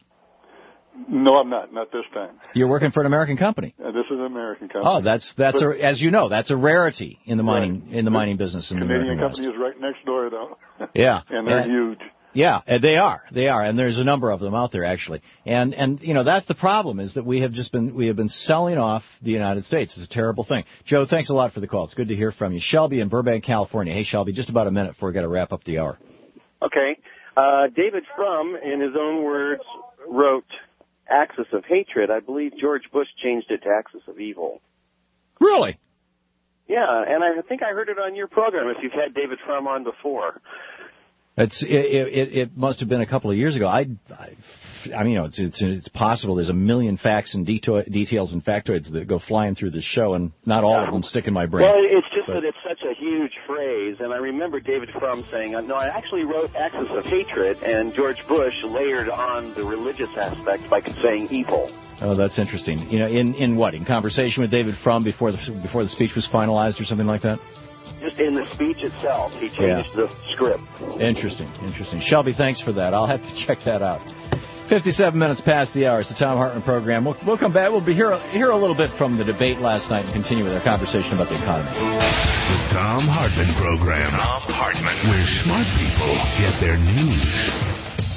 O: No, I'm not. Not this time.
C: You're working for an American company.
O: Uh, this is an American company.
C: Oh, that's that's
O: but,
C: a, as you know, that's a rarity in the mining
O: right.
C: in the mining business in the
O: Canadian
C: American
O: company
C: West.
O: is right next door, though.
C: Yeah,
O: and they're
C: and,
O: huge.
C: Yeah, they are. They are, and there's a number of them out there actually. And and you know that's the problem is that we have just been we have been selling off the United States. It's a terrible thing. Joe, thanks a lot for the call. It's good to hear from you. Shelby in Burbank, California. Hey, Shelby, just about a minute before we got to wrap up the hour.
P: Okay. Uh, David Frum, in his own words, wrote "Axis of Hatred." I believe George Bush changed it to "Axis of Evil."
C: Really?
P: Yeah, and I think I heard it on your program. If you've had David Frum on before.
C: It's it, it, it must have been a couple of years ago. I, I, I mean, you know, it's it's it's possible. There's a million facts and deta- details and factoids that go flying through this show, and not all of them stick in my brain.
P: Well, it's just
C: but.
P: that it's such a huge phrase, and I remember David Frum saying, "No, I actually wrote Axis of Hatred," and George Bush layered on the religious aspect by saying evil.
C: Oh, that's interesting. You know, in in what in conversation with David Frum before the before the speech was finalized or something like that.
P: Just in the speech itself, he changed
C: yeah.
P: the script.
C: Interesting, interesting. Shelby, thanks for that. I'll have to check that out. fifty-seven minutes past the hour. It's the Thom Hartmann program. We'll, we'll come back. We'll be here, hear a little bit from the debate last night and continue with our conversation about the economy.
B: The Thom Hartmann program. Thom Hartmann, where smart people get their news.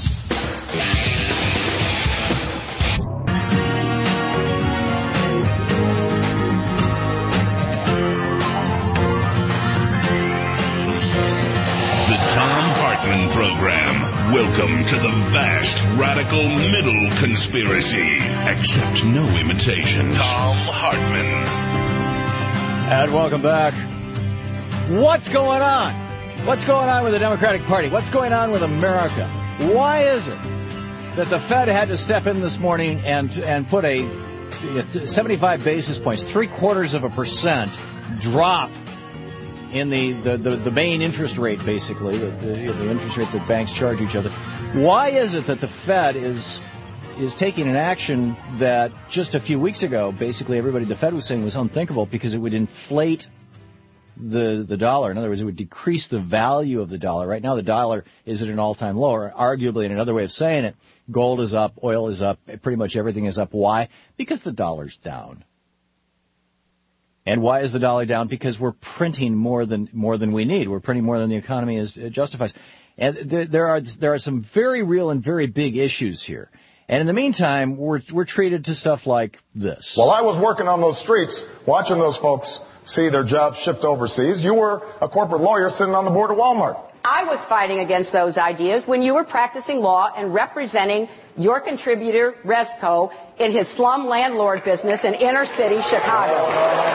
B: Thom Hartmann program. Welcome to the vast, radical middle conspiracy. Accept no imitation. Thom Hartmann.
C: And welcome back. What's going on? What's going on with the Democratic Party? What's going on with America? Why is it that the Fed had to step in this morning and and put a seventy-five basis points, three quarters of a percent drop in the, the, the, the main interest rate, basically, the, the, the interest rate that banks charge each other? Why is it that the Fed is is taking an action that just a few weeks ago, basically everybody the Fed was saying was unthinkable because it would inflate the the dollar? In other words, it would decrease the value of the dollar. Right now, the dollar is at an all-time low. Or arguably, in another way of saying it, gold is up, oil is up, pretty much everything is up. Why? Because the dollar's down. And why is the dollar down? Because we're printing more than more than we need. We're printing more than the economy is, uh, justifies. And there, there are there are some very real and very big issues here. And in the meantime, we're we're treated to stuff like this.
Q: While I was working on those streets, watching those folks see their jobs shipped overseas, you were a corporate lawyer sitting on the board of Walmart.
R: I was fighting against those ideas when you were practicing law and representing your contributor, Resco, in his slum landlord business in inner city Chicago.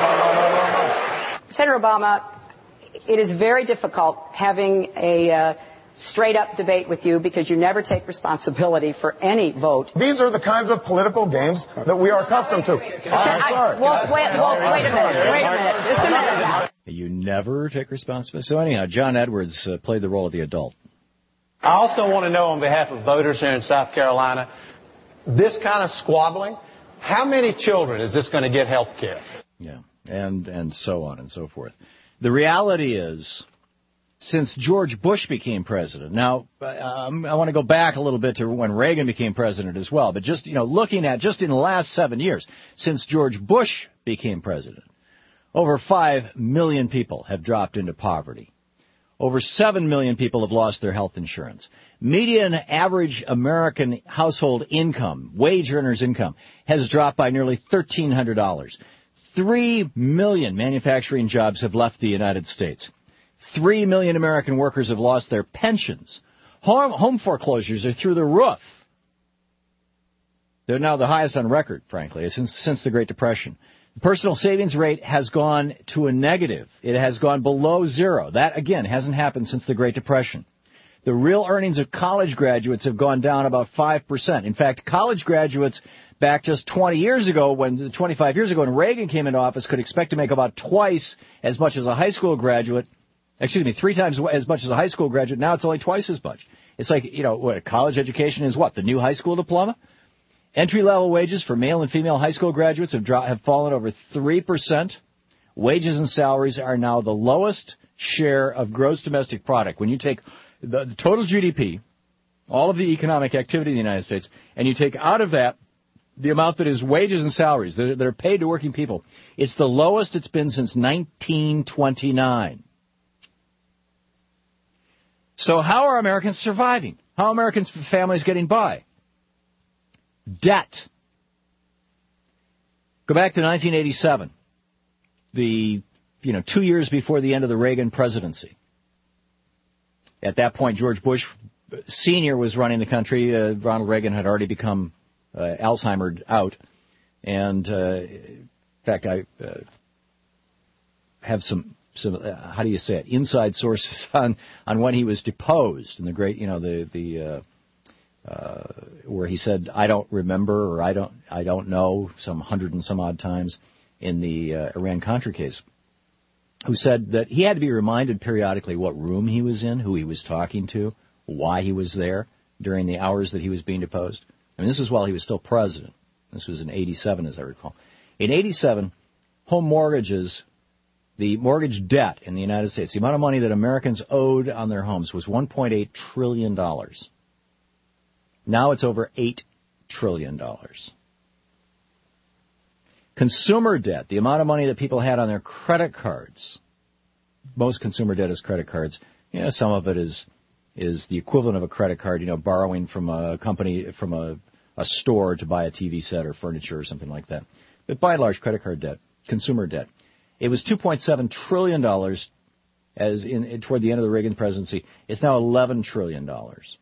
R: Senator Obama, it is very difficult having a uh, straight-up debate with you because you never take responsibility for any vote.
Q: These are the kinds of political games that we are accustomed to. I'm sorry.
R: Well, wait, well, wait a minute. Wait a minute. Just a minute.
C: You never take responsibility. So anyhow, John Edwards uh, played the role of the adult.
S: I also want to know on behalf of voters here in South Carolina, this kind of squabbling, how many children is this going to get health care?
C: Yeah, and and so on and so forth. The reality is, since George Bush became president, now um, I want to go back a little bit to when Reagan became president as well, but just, you know, looking at just in the last seven years, since George Bush became president, over five million people have dropped into poverty. Over seven million people have lost their health insurance. Median average American household income, wage earners' income, has dropped by nearly thirteen hundred dollars. Three million manufacturing jobs have left the United States. Three million American workers have lost their pensions. Home, home foreclosures are through the roof. They're now the highest on record, frankly, since since the Great Depression. The personal savings rate has gone to a negative. It has gone below zero. That, again, hasn't happened since the Great Depression. The real earnings of college graduates have gone down about five percent. In fact, college graduates back just twenty years ago, when twenty-five years ago when Reagan came into office, could expect to make about twice as much as a high school graduate. Excuse me, three times as much as a high school graduate. Now it's only twice as much. It's like, you know, what, college education is what? The new high school diploma? Entry-level wages for male and female high school graduates have, dro- have fallen over three percent. Wages and salaries are now the lowest share of gross domestic product. When you take the, the total G D P, all of the economic activity in the United States, and you take out of that the amount that is wages and salaries that are, that are paid to working people, it's the lowest it's been since nineteen twenty-nine. So how are Americans surviving? How are Americans' families getting by? Debt. Go back to nineteen eighty-seven, the, you know, two years before the end of the Reagan presidency. At that point, George Bush Senior was running the country. Uh, Ronald Reagan had already become uh, Alzheimer'd out. And, uh, in fact, I uh, have some, some uh, how do you say it, inside sources on, on when he was deposed in the great, you know, the, the, uh, Uh, where he said, I don't remember, or I don't I don't know, some hundred and some odd times in the uh, Iran-Contra case, who said that he had to be reminded periodically what room he was in, who he was talking to, why he was there during the hours that he was being deposed. I mean, this was while he was still president. This was in eighty-seven, as I recall. In eighty-seven, home mortgages, the mortgage debt in the United States, the amount of money that Americans owed on their homes was one point eight trillion dollars. Now it's over eight trillion dollars. Consumer debt, the amount of money that people had on their credit cards. Most consumer debt is credit cards. You know, some of it is is the equivalent of a credit card, you know, borrowing from a company, from a, a store to buy a T V set or furniture or something like that. But by and large, credit card debt, consumer debt. It was two point seven trillion dollars as in, in toward the end of the Reagan presidency. It's now eleven trillion dollars.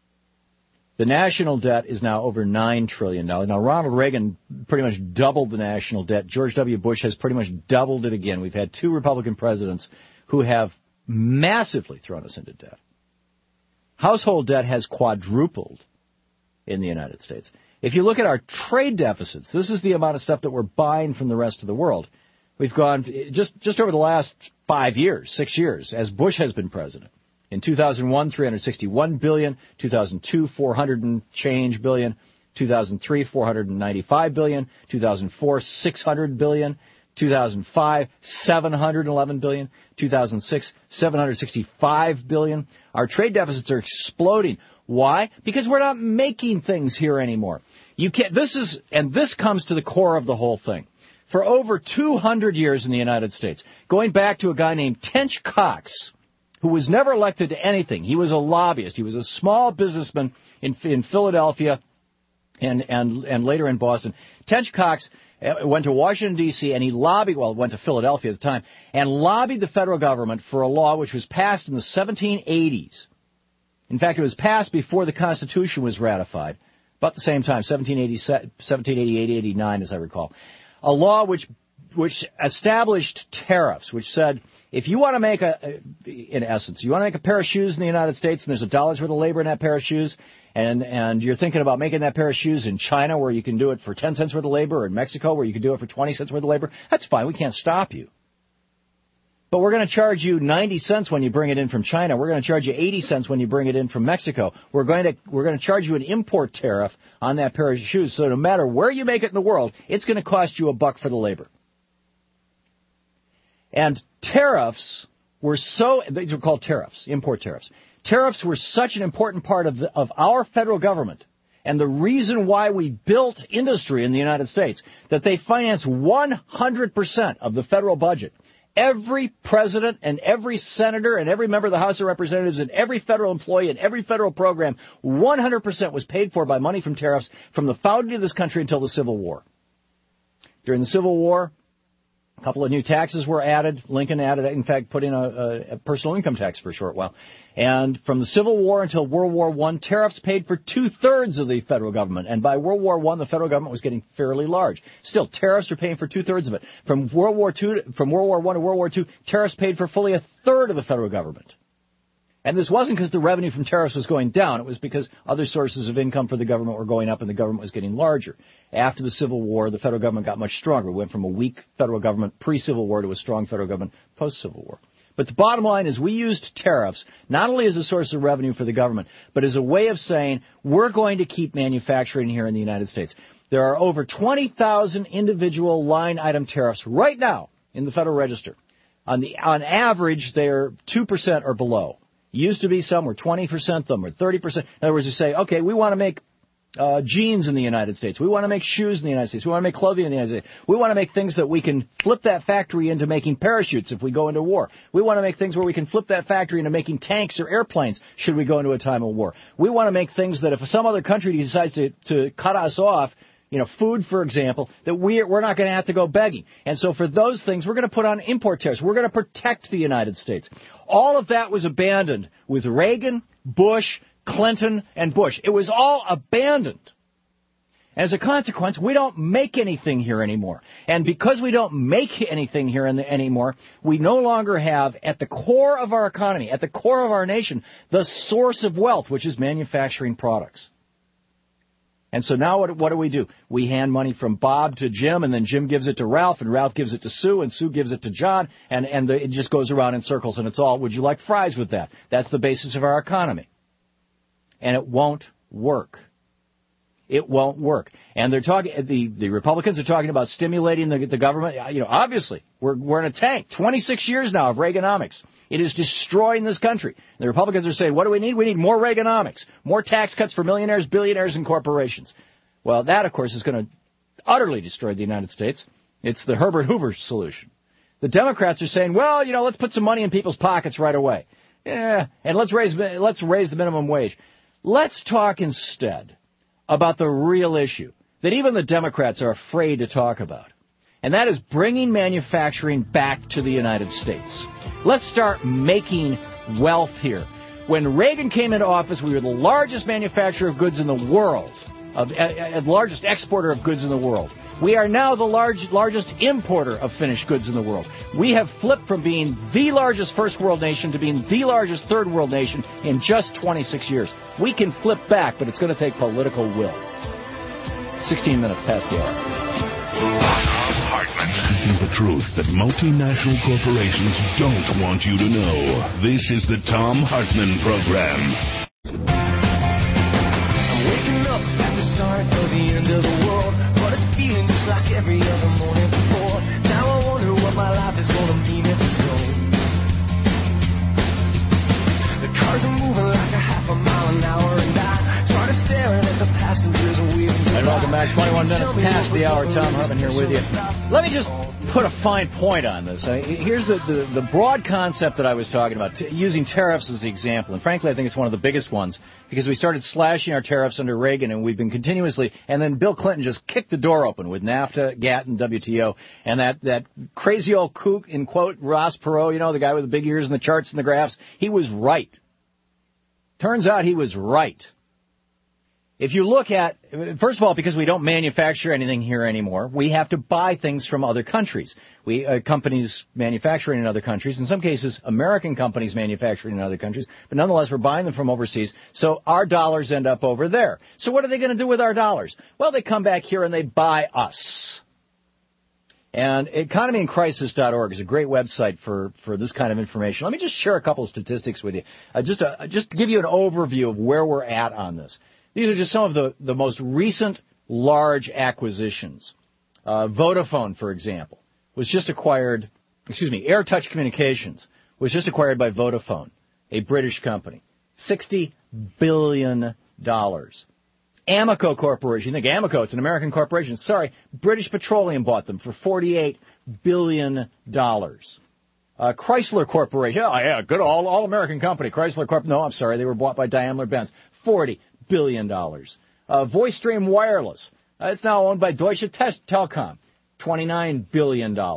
C: The national debt is now over nine trillion dollars. Now, Ronald Reagan pretty much doubled the national debt. George W. Bush has pretty much doubled it again. We've had two Republican presidents who have massively thrown us into debt. Household debt has quadrupled in the United States. If you look at our trade deficits, this is the amount of stuff that we're buying from the rest of the world. We've gone just, just over the last five years, six years, as Bush has been president. In two thousand one, three hundred sixty-one billion dollars, two thousand two, four hundred and change billion, two thousand three, four hundred ninety-five billion dollars, two thousand four, six hundred billion dollars, two thousand five, seven hundred eleven billion dollars, two thousand six, seven hundred sixty-five billion dollars. Our trade deficits are exploding. Why? Because we're not making things here anymore. You can't, this is, and this comes to the core of the whole thing. For over two hundred years in the United States, going back to a guy named Tench Coxe, who was never elected to anything. He was a lobbyist. He was a small businessman in, in Philadelphia and, and, and later in Boston. Tench Coxe went to Washington, D C, and he lobbied, well, went to Philadelphia at the time, and lobbied the federal government for a law which was passed in the seventeen eighties. In fact, it was passed before the Constitution was ratified, about the same time, seventeen eighty-eight, eighty-nine, as I recall. A law which which established tariffs, which said, if you want to make a, in essence, you want to make a pair of shoes in the United States and there's a dollar's worth of labor in that pair of shoes, and, and you're thinking about making that pair of shoes in China where you can do it for ten cents worth of labor, or in Mexico where you can do it for twenty cents worth of labor, that's fine. We can't stop you. But we're going to charge you ninety cents when you bring it in from China. We're going to charge you eighty cents when you bring it in from Mexico. We're going to, we're going to charge you an import tariff on that pair of shoes. So no matter where you make it in the world, it's going to cost you a buck for the labor. And tariffs were so, these were called tariffs, import tariffs. Tariffs were such an important part of, the, of our federal government, and the reason why we built industry in the United States, that they finance one hundred percent of the federal budget. Every president and every senator and every member of the House of Representatives and every federal employee and every federal program, one hundred percent was paid for by money from tariffs from the founding of this country until the Civil War. During the Civil War, A couple of new taxes were added. Lincoln added, in fact, put in a, a, a personal income tax for a short while. And from the Civil War until World War One, tariffs paid for two-thirds of the federal government. And by World War One, the federal government was getting fairly large. Still, tariffs are paying for two-thirds of it. From World War Two, from World War One to World War Two, tariffs paid for fully a third of the federal government. And this wasn't because the revenue from tariffs was going down. It was because other sources of income for the government were going up and the government was getting larger. After the Civil War, the federal government got much stronger. We went from a weak federal government pre-Civil War to a strong federal government post-Civil War. But the bottom line is we used tariffs not only as a source of revenue for the government, but as a way of saying we're going to keep manufacturing here in the United States. There are over twenty thousand individual line item tariffs right now in the Federal Register. On the on average, they're two percent or below. Used to be some were twenty percent, some were thirty percent. In other words, you say, okay, we want to make uh, jeans in the United States. We want to make shoes in the United States. We want to make clothing in the United States. We want to make things that we can flip that factory into making parachutes if we go into war. We want to make things where we can flip that factory into making tanks or airplanes should we go into a time of war. We want to make things that if some other country decides to, to cut us off, you know, food, for example, that we're, we're not going to have to go begging. And so for those things, we're going to put on import tariffs. We're going to protect the United States. All of that was abandoned with Reagan, Bush, Clinton, and Bush. It was all abandoned. As a consequence, we don't make anything here anymore. And because we don't make anything here in the, anymore, we no longer have, at the core of our economy, at the core of our nation, the source of wealth, which is manufacturing products. And so now what, what do we do? We hand money from Bob to Jim, and then Jim gives it to Ralph, and Ralph gives it to Sue, and Sue gives it to John, and, and the, it just goes around in circles, and it's all, would you like fries with that? That's the basis of our economy. And it won't work. It won't work. And they're talking, the, the Republicans are talking about stimulating the, the government. You know, obviously, we're, we're in a tank. twenty-six years now of Reaganomics. It is destroying this country. The Republicans are saying, what do we need? We need more Reaganomics, more tax cuts for millionaires, billionaires, and corporations. Well, that, of course, is going to utterly destroy the United States. It's the Herbert Hoover solution. The Democrats are saying, well, you know, let's put some money in people's pockets right away. Yeah, and let's raise, let's raise the minimum wage. Let's talk instead about the real issue that even the Democrats are afraid to talk about. And that is bringing manufacturing back to the United States. Let's start making wealth here. When Reagan came into office, we were the largest manufacturer of goods in the world, of, uh, uh, the largest exporter of goods in the world. We are now the large, largest importer of finished goods in the world. We have flipped from being the largest first world nation to being the largest third world nation in just twenty-six years. We can flip back, but it's going to take political will. sixteen minutes past the hour.
B: Thom Hartmann. Speaking the truth that multinational corporations don't want you to know. This is the Thom Hartmann Program.
G: I'm waking up at the start of the end of the world. Feeling just like every other morning before. Now I wonder what my life is gonna mean if it's gone. The cars are moving like a half a mile an hour, and I started staring at the passengers and wheeling.
C: And welcome back. twenty-one minutes past the hour. Thom Hartmann here with you. Let me just put a fine point on this. I, here's the, the, the broad concept that I was talking about, t- using tariffs as the example. And frankly, I think it's one of the biggest ones because we started slashing our tariffs under Reagan, and we've been continuously, and then Bill Clinton just kicked the door open with NAFTA, GATT, and W T O. And that, that crazy old kook, in quote, Ross Perot, you know, the guy with the big ears and the charts and the graphs, he was right. Turns out he was right. If you look at, first of all, because we don't manufacture anything here anymore, we have to buy things from other countries. We uh, companies manufacturing in other countries. In some cases, American companies manufacturing in other countries. But nonetheless, we're buying them from overseas. So our dollars end up over there. So what are they going to do with our dollars? Well, they come back here and they buy us. And economy in crisis dot org is a great website for, for this kind of information. Let me just share a couple of statistics with you. Uh, just, to, just to give you an overview of where we're at on this. These are just some of the, the most recent large acquisitions. Uh, Vodafone, for example, was just acquired, excuse me, AirTouch Communications was just acquired by Vodafone, a British company. sixty billion dollars. Amoco Corporation, you think Amoco, it's an American corporation. Sorry, British Petroleum bought them for forty-eight billion dollars. Uh, Chrysler Corporation, oh yeah, good all, all American company. Chrysler Corp, no, I'm sorry, they were bought by Daimler-Benz. forty billion dollars. Uh, VoiceStream Wireless, uh, it's now owned by Deutsche Te- Telekom, twenty-nine billion dollars.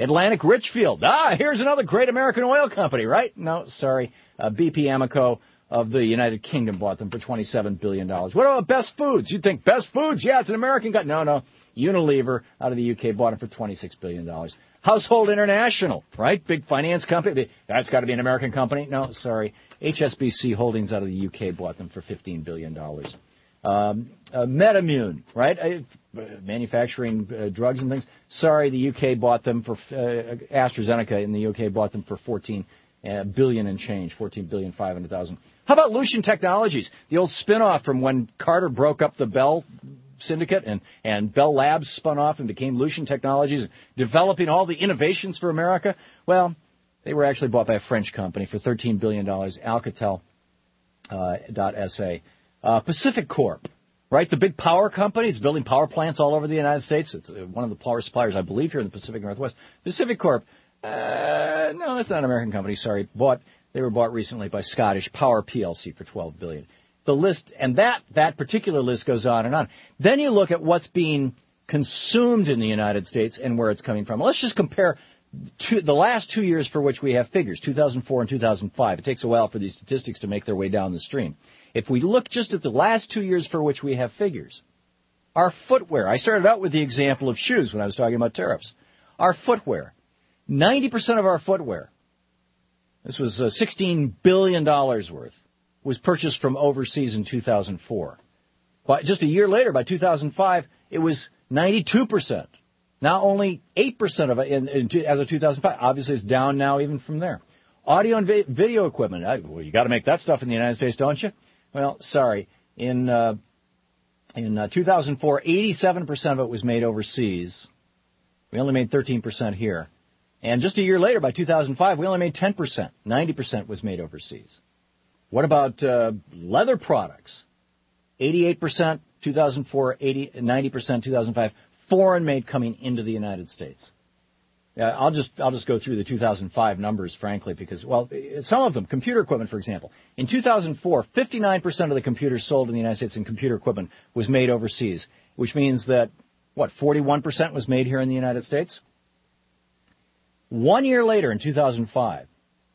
C: Atlantic Richfield. Ah, here's another great American oil company, right? No, sorry. Uh, B P Amoco of the United Kingdom bought them for twenty-seven billion dollars. What about Best Foods? You'd think Best Foods, yeah, it's an American company. No, no. Unilever out of the U K bought them for twenty-six billion dollars. Household International, right? Big finance company. That's got to be an American company. No, sorry. H S B C Holdings out of the U K bought them for fifteen billion dollars. Um, uh, MedImmune, right? Uh, manufacturing uh, drugs and things. Sorry, the U K bought them for, uh, AstraZeneca in the U K bought them for fourteen uh, billion and change, fourteen billion five hundred thousand. How about Lucian Technologies, the old spin-off from when Carter broke up the Bell Syndicate and, and Bell Labs spun off and became Lucian Technologies, developing all the innovations for America? Well, they were actually bought by a French company for thirteen billion dollars, Alcatel uh, .S A. Uh, Pacific Corp, right? The big power company. It's building power plants all over the United States. It's uh, one of the power suppliers, I believe, here in the Pacific Northwest. Pacific Corp, uh, no, that's not an American company, sorry. Bought, they were bought recently by Scottish Power P L C for twelve billion dollars. The list, and that, that particular list goes on and on. Then you look at what's being consumed in the United States and where it's coming from. Let's just compare two, the last two years for which we have figures, two thousand four and two thousand five. It takes a while for these statistics to make their way down the stream. If we look just at the last two years for which we have figures, our footwear, I started out with the example of shoes when I was talking about tariffs. Our footwear, ninety percent of our footwear, this was uh, sixteen billion dollars worth, was purchased from overseas in two thousand four. But just a year later, by two thousand five, it was ninety-two percent. Now only eight percent of it in, in, as of two thousand five. Obviously, it's down now even from there. Audio and vi- video equipment. I, well, you got to make that stuff in the United States, don't you? Well, sorry. In uh, in uh, two thousand four, eighty-seven percent of it was made overseas. We only made thirteen percent here. And just a year later, by two thousand five, we only made ten percent. ninety percent was made overseas. What about uh, leather products? eighty-eight percent two thousand four, eighty, ninety percent two thousand five, foreign made coming into the United States. Uh, I'll just I'll just go through the two thousand five numbers, frankly, because, well, some of them, computer equipment, for example. In two thousand four, fifty-nine percent of the computers sold in the United States in computer equipment was made overseas, which means that, what, forty-one percent was made here in the United States? One year later, in two thousand five,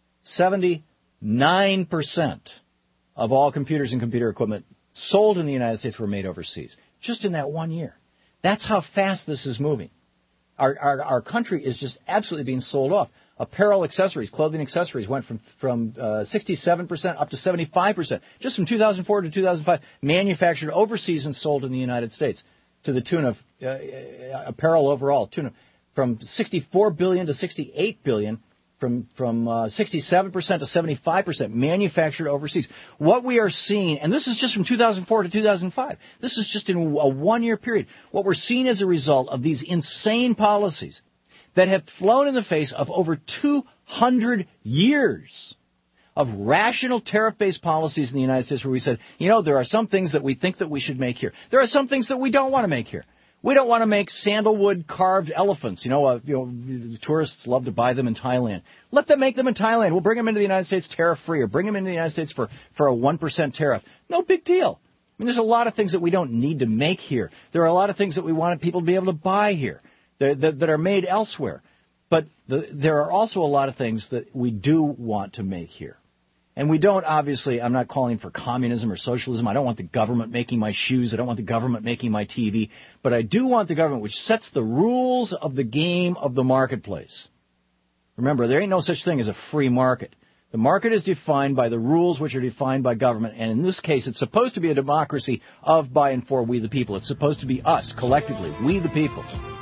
C: seventy-nine percent of all computers and computer equipment sold in the United States were made overseas, just in that one year. That's how fast this is moving. Our, our our country is just absolutely being sold off. Apparel accessories, clothing accessories went from from uh, sixty-seven percent up to seventy-five percent just from two thousand four to two thousand five, manufactured overseas and sold in the United States to the tune of uh, apparel overall, tune of, from sixty-four billion dollars to sixty-eight billion dollars, from from uh, sixty-seven percent to seventy-five percent manufactured overseas. What we are seeing, and this is just from two thousand four to two thousand five, this is just in a one-year period, what we're seeing as a result of these insane policies that have flown in the face of over two hundred years of rational tariff-based policies in the United States where we said, you know, there are some things that we think that we should make here. There are some things that we don't want to make here. We don't want to make sandalwood carved elephants. You know, uh, you know, tourists love to buy them in Thailand. Let them make them in Thailand. We'll bring them into the United States tariff-free, or bring them into the United States for, for a one percent tariff. No big deal. I mean, there's a lot of things that we don't need to make here. There are a lot of things that we want people to be able to buy here that, that, that are made elsewhere. But the, there are also a lot of things that we do want to make here. And we don't, obviously, I'm not calling for communism or socialism. I don't want the government making my shoes. I don't want the government making my T V. But I do want the government which sets the rules of the game of the marketplace. Remember, there ain't no such thing as a free market. The market is defined by the rules which are defined by government. And in this case, it's supposed to be a democracy of, by, and for we the people. It's supposed to be us, collectively, we the people.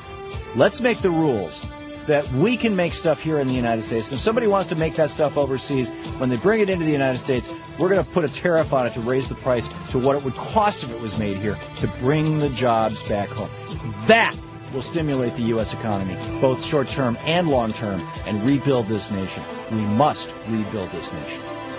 C: Let's make the rules that we can make stuff here in the United States. And if somebody wants to make that stuff overseas, when they bring it into the United States, we're going to put a tariff on it to raise the price to what it would cost if it was made here to bring the jobs back home. That will stimulate the U S economy, both short-term and long-term, and rebuild this nation. We must rebuild this nation.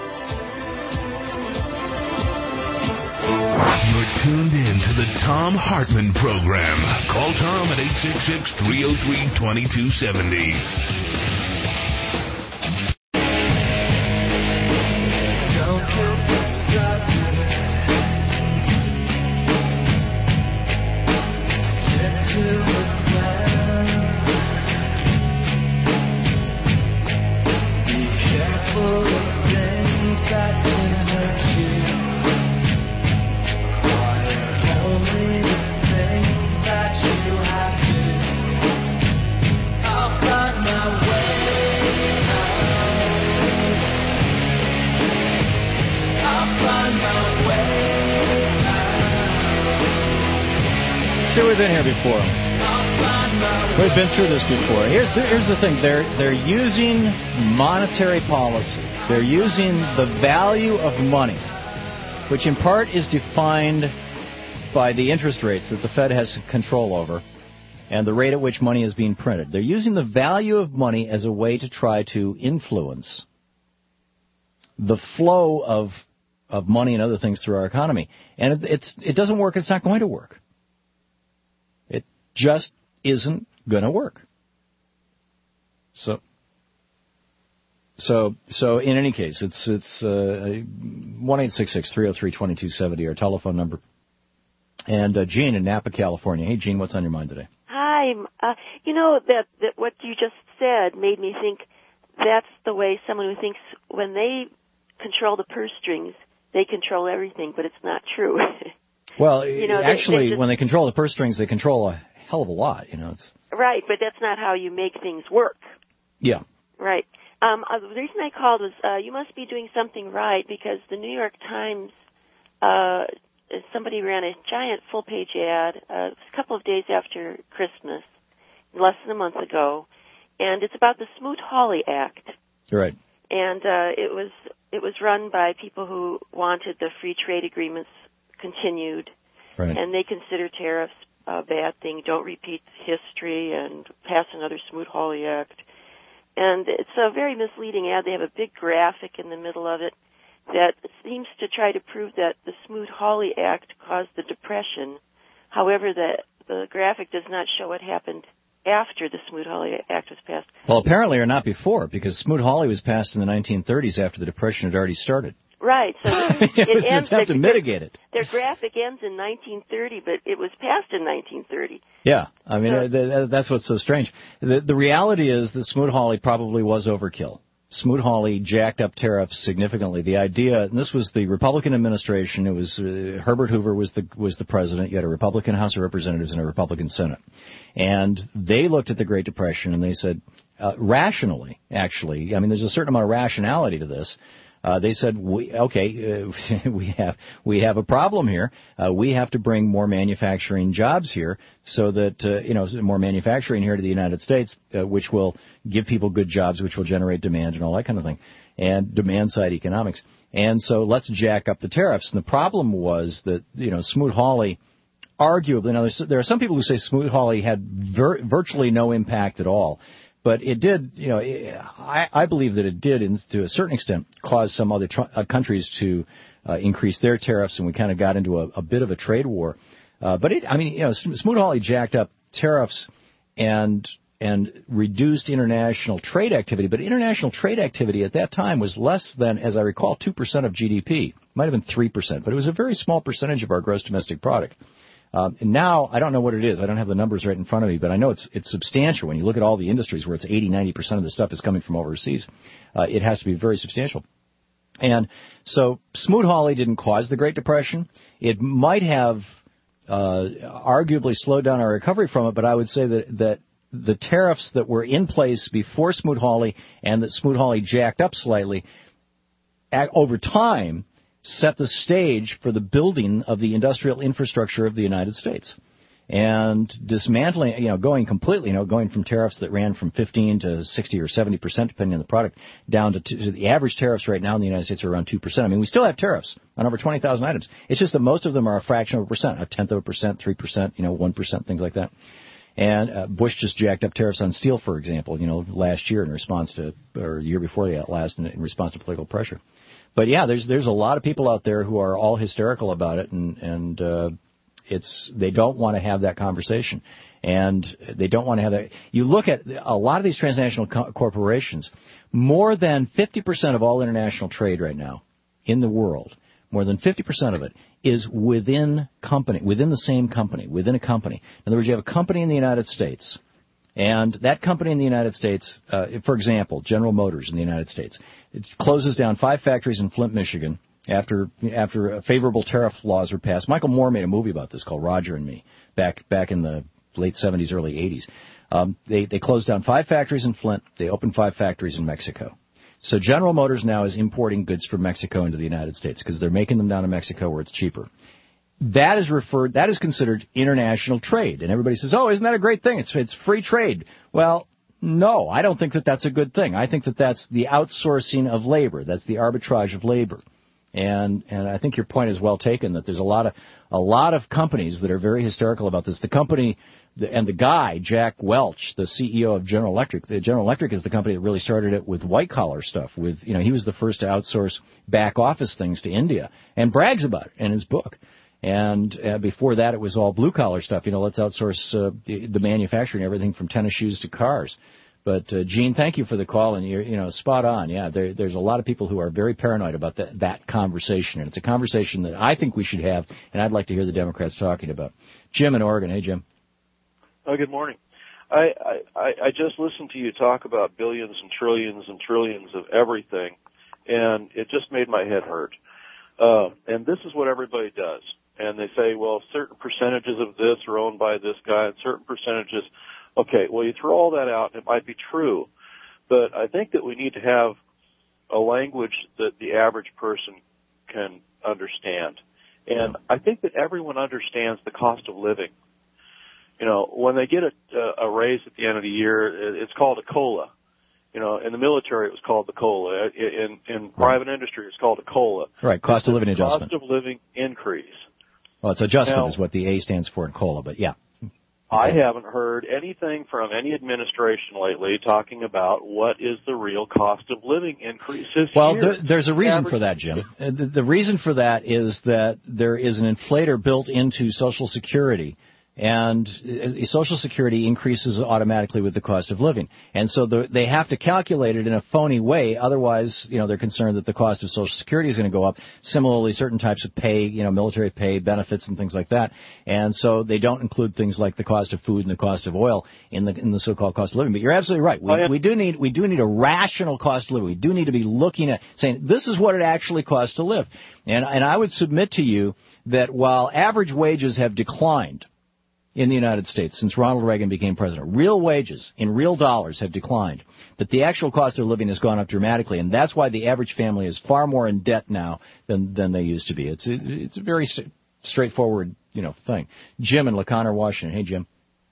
B: You're tuned in to the Thom Hartmann Program. Call Tom at eight six six, three oh three, two two seven oh.
C: see, we've been here before. We've been through this before. Here's the, here's the thing. They're, they're using monetary policy. They're using the value of money, which in part is defined by the interest rates that the Fed has control over and the rate at which money is being printed. They're using the value of money as a way to try to influence the flow of of money and other things through our economy. And it, it's it doesn't work. It's not going to work. It just isn't going to work. So, so, so in any case, it's it's uh, one eight six six three zero three two two seven zero, our telephone number. And uh, Gene in Napa, California. Hey, Gene, what's on your mind today?
T: Hi. Uh, you know, that, that what you just said made me think that's the way someone who thinks when they control the purse strings, they control everything, but it's not true.
C: Well,
T: you know,
C: actually,
T: they, they just,
C: when they control the purse strings, they control a hell of a lot. You know, it's
T: right, but that's not how you make things work.
C: Yeah.
T: Right. Um, uh, the reason I called was uh, you must be doing something right because the New York Times, uh, somebody ran a giant full-page ad uh, a couple of days after Christmas, less than a month ago, and it's about the Smoot-Hawley Act.
C: Right.
T: And uh, it was it was run by people who wanted the free trade agreements continued,
C: right.
T: and they consider tariffs a bad thing. Don't repeat history and pass another Smoot-Hawley Act. And it's a very misleading ad. They have a big graphic in the middle of it that seems to try to prove that the Smoot-Hawley Act caused the Depression. However, the the graphic does not show what happened after the Smoot-Hawley Act was passed.
C: Well, apparently, or not before, because Smoot-Hawley was passed in the nineteen thirties after the Depression had already started.
T: Right. So
C: it,
T: it
C: was an
T: ends,
C: attempt to
T: their,
C: mitigate it.
T: Their graphic ends in nineteen thirty, but it was passed in nineteen thirty.
C: Yeah, I mean,
T: So,
C: uh, th- that's what's so strange. The, the reality is that Smoot-Hawley probably was overkill. Smoot-Hawley jacked up tariffs significantly. The idea, and this was the Republican administration, it was uh, Herbert Hoover was the was the president. You had a Republican House of Representatives and a Republican Senate. And they looked at the Great Depression and they said, uh, rationally, actually, I mean, there's a certain amount of rationality to this. Uh, they said, we, okay, uh, we have we have a problem here. Uh, we have to bring more manufacturing jobs here, so that uh, you know more manufacturing here to the United States, uh, which will give people good jobs, which will generate demand and all that kind of thing, and demand side economics. And so let's jack up the tariffs. And the problem was that you know Smoot-Hawley, arguably, now there are some people who say Smoot-Hawley had vir- virtually no impact at all. But it did, you know, I, I believe that it did, in, to a certain extent, cause some other tr- uh, countries to uh, increase their tariffs, and we kind of got into a, a bit of a trade war. Uh, but it, I mean, you know, Smoot-Hawley jacked up tariffs and and reduced international trade activity. But international trade activity at that time was less than, as I recall, two percent of G D P. Might have been three percent, but it was a very small percentage of our gross domestic product. Um, and now, I don't know what it is. I don't have the numbers right in front of me, but I know it's it's substantial. When you look at all the industries where it's eighty, ninety percent of the stuff is coming from overseas, uh, it has to be very substantial. And so Smoot-Hawley didn't cause the Great Depression. It might have uh, arguably slowed down our recovery from it, but I would say that, that the tariffs that were in place before Smoot-Hawley and that Smoot-Hawley jacked up slightly, at, over time, set the stage for the building of the industrial infrastructure of the United States. And dismantling, you know, going completely, you know, going from tariffs that ran from fifteen to sixty or seventy percent, depending on the product, down to, to the average tariffs right now in the United States are around two percent. I mean, we still have tariffs on over twenty thousand items. It's just that most of them are a fraction of a percent, a tenth of a percent, three percent, you know, one percent, things like that. And uh, Bush just jacked up tariffs on steel, for example, you know, last year in response to, or the year before that last, in, in response to political pressure. But yeah, there's there's a lot of people out there who are all hysterical about it, and and uh, it's they don't want to have that conversation, and they don't want to have that. You look at a lot of these transnational co- corporations. More than fifty percent of all international trade right now in the world, more than fifty percent of it is within company, within the same company, within a company. In other words, you have a company in the United States. And that company in the United States, uh, for example, General Motors in the United States, it closes down five factories in Flint, Michigan after after favorable tariff laws were passed. Michael Moore made a movie about this called Roger and Me back back in the late seventies, early eighties. Um, they, they closed down five factories in Flint. They opened five factories in Mexico. So General Motors now is importing goods from Mexico into the United States because they're making them down in Mexico where it's cheaper. that is referred, that is considered international trade. And everybody says, oh, isn't that a great thing? It's, it's free trade. Well, no, I don't think that that's a good thing. I think that that's the outsourcing of labor. That's the arbitrage of labor. And and I think your point is well taken, that there's a lot of a lot of companies that are very hysterical about this. The company and the guy, Jack Welch, the C E O of General Electric, the General Electric is the company that really started it with white collar stuff. With you know, he was the first to outsource back office things to India and brags about it in his book. And uh, before that, it was all blue collar stuff. You know, let's outsource uh, the, the manufacturing, everything from tennis shoes to cars. But, uh, Gene, thank you for the call, and you're, you know, spot on. Yeah, there, there's a lot of people who are very paranoid about that, that conversation, and it's a conversation that I think we should have, and I'd like to hear the Democrats talking about. Jim in Oregon. Hey, Jim.
U: Oh, good morning. I, I, I just listened to you talk about billions and trillions and trillions of everything, and it just made my head hurt. Uh, and this is what everybody does. And they say, well, certain percentages of this are owned by this guy, and certain percentages. Okay, well, you throw all that out, and it might be true, but I think that we need to have a language that the average person can understand. And I think that everyone understands the cost of living. You know, when they get a, a raise at the end of the year, it's called a COLA. You know, in the military, it was called the COLA. In, in private industry, it's called a COLA.
C: Right, cost of living adjustment.
U: Cost of living increase.
C: Well, it's adjustment
U: now,
C: is what the A stands for in COLA, but yeah.
U: I haven't heard anything from any administration lately talking about what is the real cost of living increase this
C: well,
U: year.
C: Well, there, there's a reason for that, Jim. The, the reason for that is that there is an inflator built into Social Security, and Social Security increases automatically with the cost of living. And so the, they have to calculate it in a phony way. Otherwise, you know, they're concerned that the cost of Social Security is going to go up. Similarly, certain types of pay, you know, military pay, benefits, and things like that. And so they don't include things like the cost of food and the cost of oil in the in the so-called cost of living. But you're absolutely right. We, we do need we do need a rational cost of living. We do need to be looking at saying this is what it actually costs to live. And and I would submit to you that while average wages have declined in the United States since Ronald Reagan became president, real wages in real dollars have declined, that the actual cost of living has gone up dramatically, and that's why the average family is far more in debt now than than they used to be. It's it, it's a very st- straightforward, you know, thing. Jim in LaConner, Washington. Hey, Jim.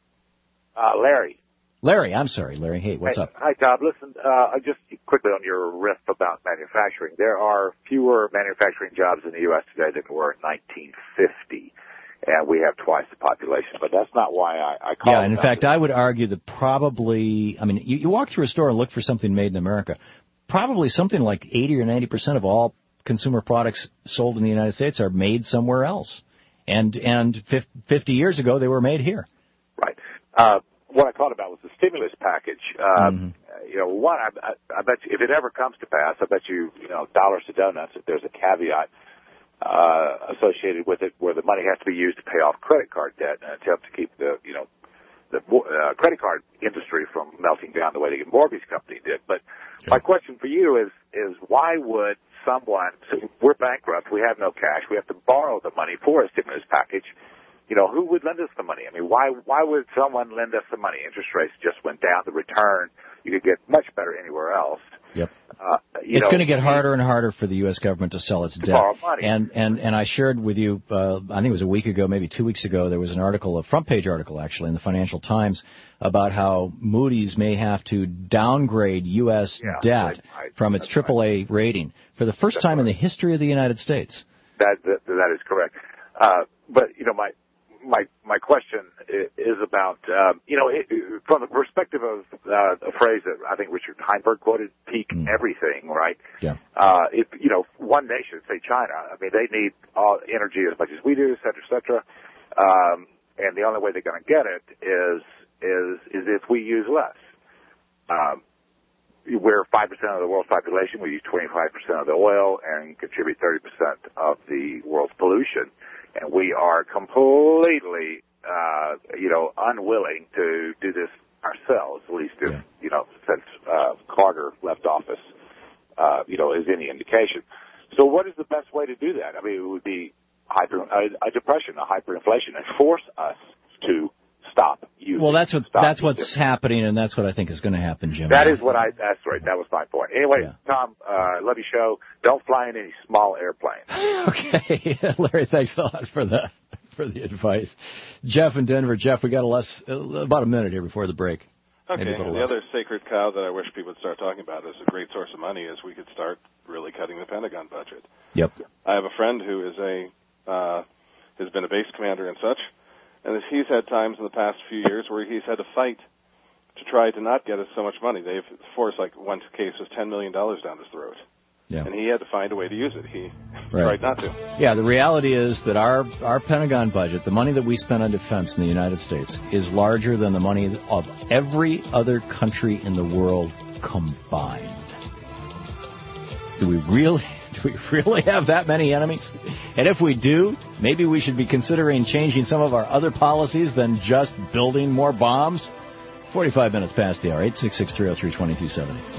V: Uh, Larry.
C: Larry, I'm sorry, Larry. Hey, what's
V: hey,
C: up?
V: Hi, Tom. Listen, uh, just quickly on your riff about manufacturing. There are fewer manufacturing jobs in the U S today than there were in nineteen fifty. And we have twice the population, but that's not why I, I call
C: yeah,
V: it.
C: Yeah, and in fact, I would argue that probably, I mean, you, you walk through a store and look for something made in America, probably something like eighty or ninety percent of all consumer products sold in the United States are made somewhere else. And and fifty years ago, they were made here.
V: Right. Uh, what I thought about was the stimulus package. Uh, mm-hmm. You know, one, I, I, I bet you, if it ever comes to pass, I bet you, you know, dollars to donuts, if there's a caveat Uh, associated with it, where the money has to be used to pay off credit card debt and attempt to keep the, you know, the uh, credit card industry from melting down the way the mortgage company did. But okay. My question for you is, is why would someone, so we're bankrupt, we have no cash, we have to borrow the money for a stimulus package, you know, who would lend us the money? I mean, why, why would someone lend us the money? Interest rates just went down, the return, you could get much better anywhere else.
C: Yep.
V: Uh, you
C: it's
V: know,
C: going to get harder and harder for the U S government to sell its
V: to
C: debt.
V: Borrow money.
C: And and and I shared with you, uh, I think it was a week ago, maybe two weeks ago, there was an article, a front page article actually, in the Financial Times about how Moody's may have to downgrade U S
V: yeah,
C: debt
V: I, I,
C: from its triple A right. rating for the first that's time right. in the history of the United States.
V: That that, that is correct. Uh, but you know, my my my question is about um, you know it, from the perspective of uh, a phrase that I think Richard Heinberg quoted: "Peak mm. everything." Right?
C: Yeah.
V: Uh, if you know one nation, say China, I mean they need all energy as much as we do, et cetera, et cetera. Um, and the only way they're going to get it is is is if we use less. Um, we're five percent of the world's population. We use twenty-five percent of the oil and contribute thirty percent of the world's pollution. And we are completely, uh, you know, unwilling to do this ourselves, at least if, yeah. you know, since uh, Carter left office, uh, you know, is any indication. So what is the best way to do that? I mean, it would be hyper, a, a depression, a hyperinflation, and force us to stop use
C: Well,
V: it.
C: that's what
V: Stop
C: that's
V: using
C: what's
V: it.
C: happening, and that's what I think is going to happen, Jim.
V: That is what I, that's right, that was my point. Anyway, Tom, uh, love your show. Don't fly in any small airplanes.
C: Okay, Larry, thanks a lot for the for the advice. Jeff in Denver. Jeff, we got a less about a minute here before the break.
A: Okay,
C: Maybe a little
A: the
C: less.
A: other sacred cow that I wish people would start talking about is a great source of money is we could start really cutting the Pentagon budget.
C: Yep.
A: I have a friend who is a uh, has been a base commander and such, and he's had times in the past few years where he's had to fight to try to not get us so much money. They've forced, like, one case was ten million dollars down his throat.
C: Yeah.
A: And he had to find a way to use it. He
C: Right.
A: tried not to.
C: Yeah, the reality is that our, our Pentagon budget, the money that we spend on defense in the United States, is larger than the money of every other country in the world combined. Do we really, do we really have that many enemies? And if we do, maybe we should be considering changing some of our other policies than just building more bombs. forty-five minutes past the hour, eight six six, three oh three, two two seven oh.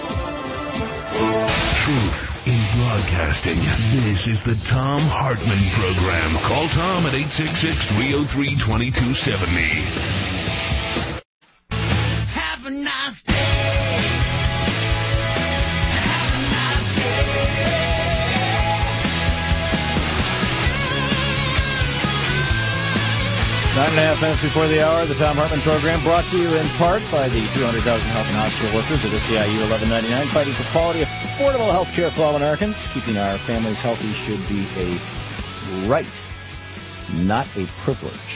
B: Truth in broadcasting. This is the Tom Hartman Program. Call Tom at eight six six, three oh three, two two seven oh.
G: Have a nice day. Have a nice day.
C: Nine and a half minutes before the hour, the Tom Hartman Program, brought to you in part by the two hundred thousand health and hospital workers at S E I U eleven ninety-nine, fighting for quality, affordable health care for all Americans. Keeping our families healthy should be a right, not a privilege.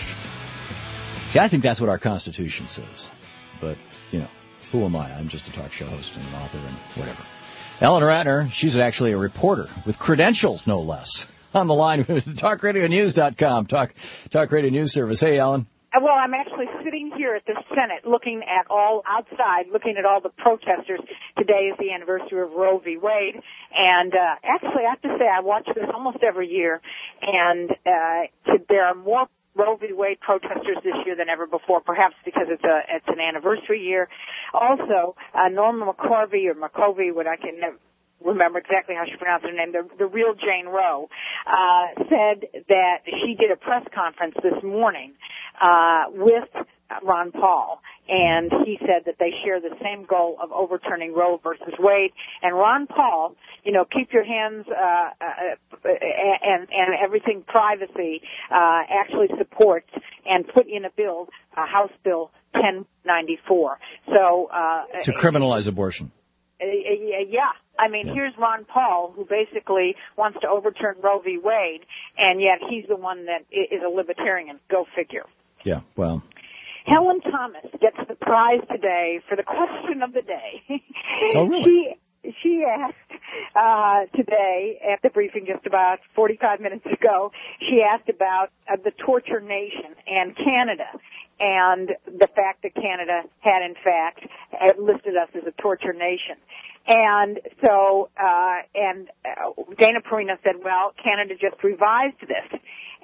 C: See, I think that's what our Constitution says. But, you know, who am I? I'm just a talk show host and an author and whatever. Ellen Ratner, she's actually a reporter with credentials, no less. On the line with talk radio news dot com, Talk Talk Radio News Service. Hey, Ellen.
D: Well, I'm actually sitting here at the Senate looking at all outside, looking at all the protesters. Today is the anniversary of Roe v. Wade. And uh, actually, I have to say, I watch this almost every year. And uh, there are more Roe v. Wade protesters this year than ever before, perhaps because it's a it's an anniversary year. Also, uh, Norma McCorvey or McCovey, what I can never remember exactly how she pronounced her name, the, the real Jane Roe, uh, said that she did a press conference this morning uh, with Ron Paul, and he said that they share the same goal of overturning Roe versus Wade. And Ron Paul, you know, keep your hands uh, uh, and and everything privacy, uh, actually supports and put in a bill, uh, House Bill ten ninety-four. So uh,
C: To criminalize abortion.
D: Uh, yeah. I mean, yeah. Here's Ron Paul, who basically wants to overturn Roe v. Wade, and yet he's the one that is a libertarian. Go figure.
C: Yeah, well.
D: Helen Thomas gets the prize today for the question of the day.
C: Oh, really?
D: She, she asked uh, today at the briefing just about forty-five minutes ago, she asked about uh, the torture nation and Canada, and the fact that Canada had, in fact, listed us as a torture nation. And so, uh, and uh, Dana Perino said, well, Canada just revised this.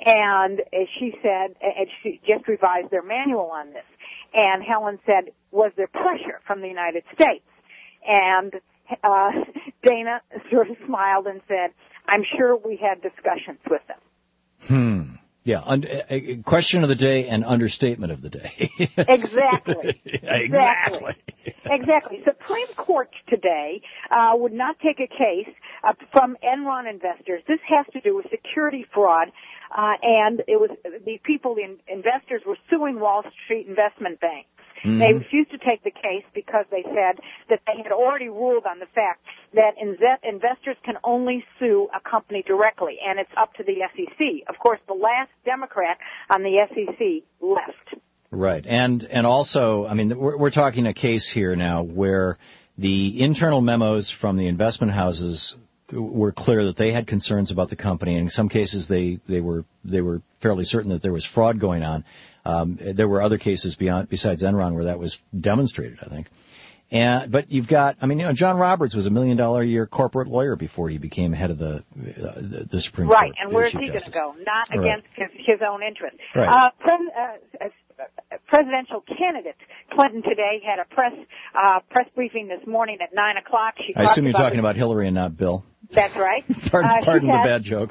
D: And she said, and she just revised their manual on this. And Helen said, was there pressure from the United States? And uh, Dana sort of smiled and said, I'm sure we had discussions with them.
C: Hmm. Yeah, un- a question of the day and understatement of the day.
D: Exactly.
C: Exactly.
D: Exactly. Supreme Court today uh, would not take a case uh, from Enron investors. This has to do with security fraud, uh, and it was the people, the in- investors, were suing Wall Street investment banks. Mm-hmm. They refused to take the case because they said that they had already ruled on the fact that inve- investors can only sue a company directly, and it's up to the S E C. Of course, the last Democrat on the S E C left.
C: Right, and and also, I mean, we're, we're talking a case here now where the internal memos from the investment houses were clear that they had concerns about the company. In some cases, they they were they were fairly certain that there was fraud going on. Um, there were other cases beyond, besides Enron where that was demonstrated, I think. And but you've got, I mean, you know, John Roberts was a million dollar a year corporate lawyer before he became head of the uh, the, the Supreme
D: right.
C: Court.
D: Right, and where's he going to go? Not right. against his, his own interest.
C: Right.
D: Uh, pres- uh, uh, presidential candidate Clinton today had a press uh, press briefing this morning at nine o'clock. She
C: I assume you're
D: about
C: talking
D: the,
C: about Hillary and not Bill.
D: That's right.
C: pardon
D: uh,
C: pardon
D: had,
C: the bad joke.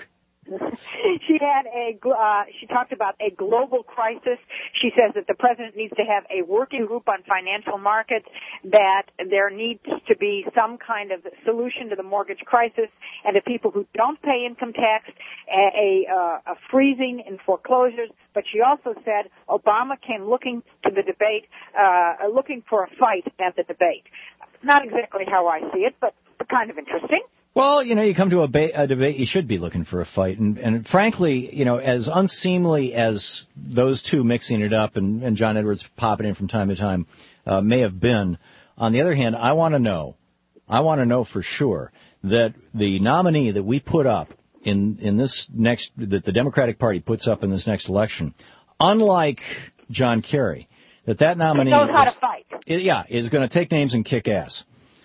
D: She had a, uh, she talked about a global crisis. She says that the president needs to have a working group on financial markets, that there needs to be some kind of solution to the mortgage crisis, and to people who don't pay income tax, a, a, uh, a freezing in foreclosures. But she also said Obama came looking to the debate, uh, looking for a fight at the debate. Not exactly how I see it, but kind of interesting.
C: Well, you know, you come to a, ba- a debate, you should be looking for a fight. And, and frankly, you know, as unseemly as those two mixing it up and, and John Edwards popping in from time to time uh, may have been, on the other hand, I want to know, I want to know for sure that the nominee that we put up in, in this next, that the Democratic Party puts up in this next election, unlike John Kerry, that that nominee
D: knows how
C: is,
D: to fight.
C: Yeah, is going to take names and kick ass.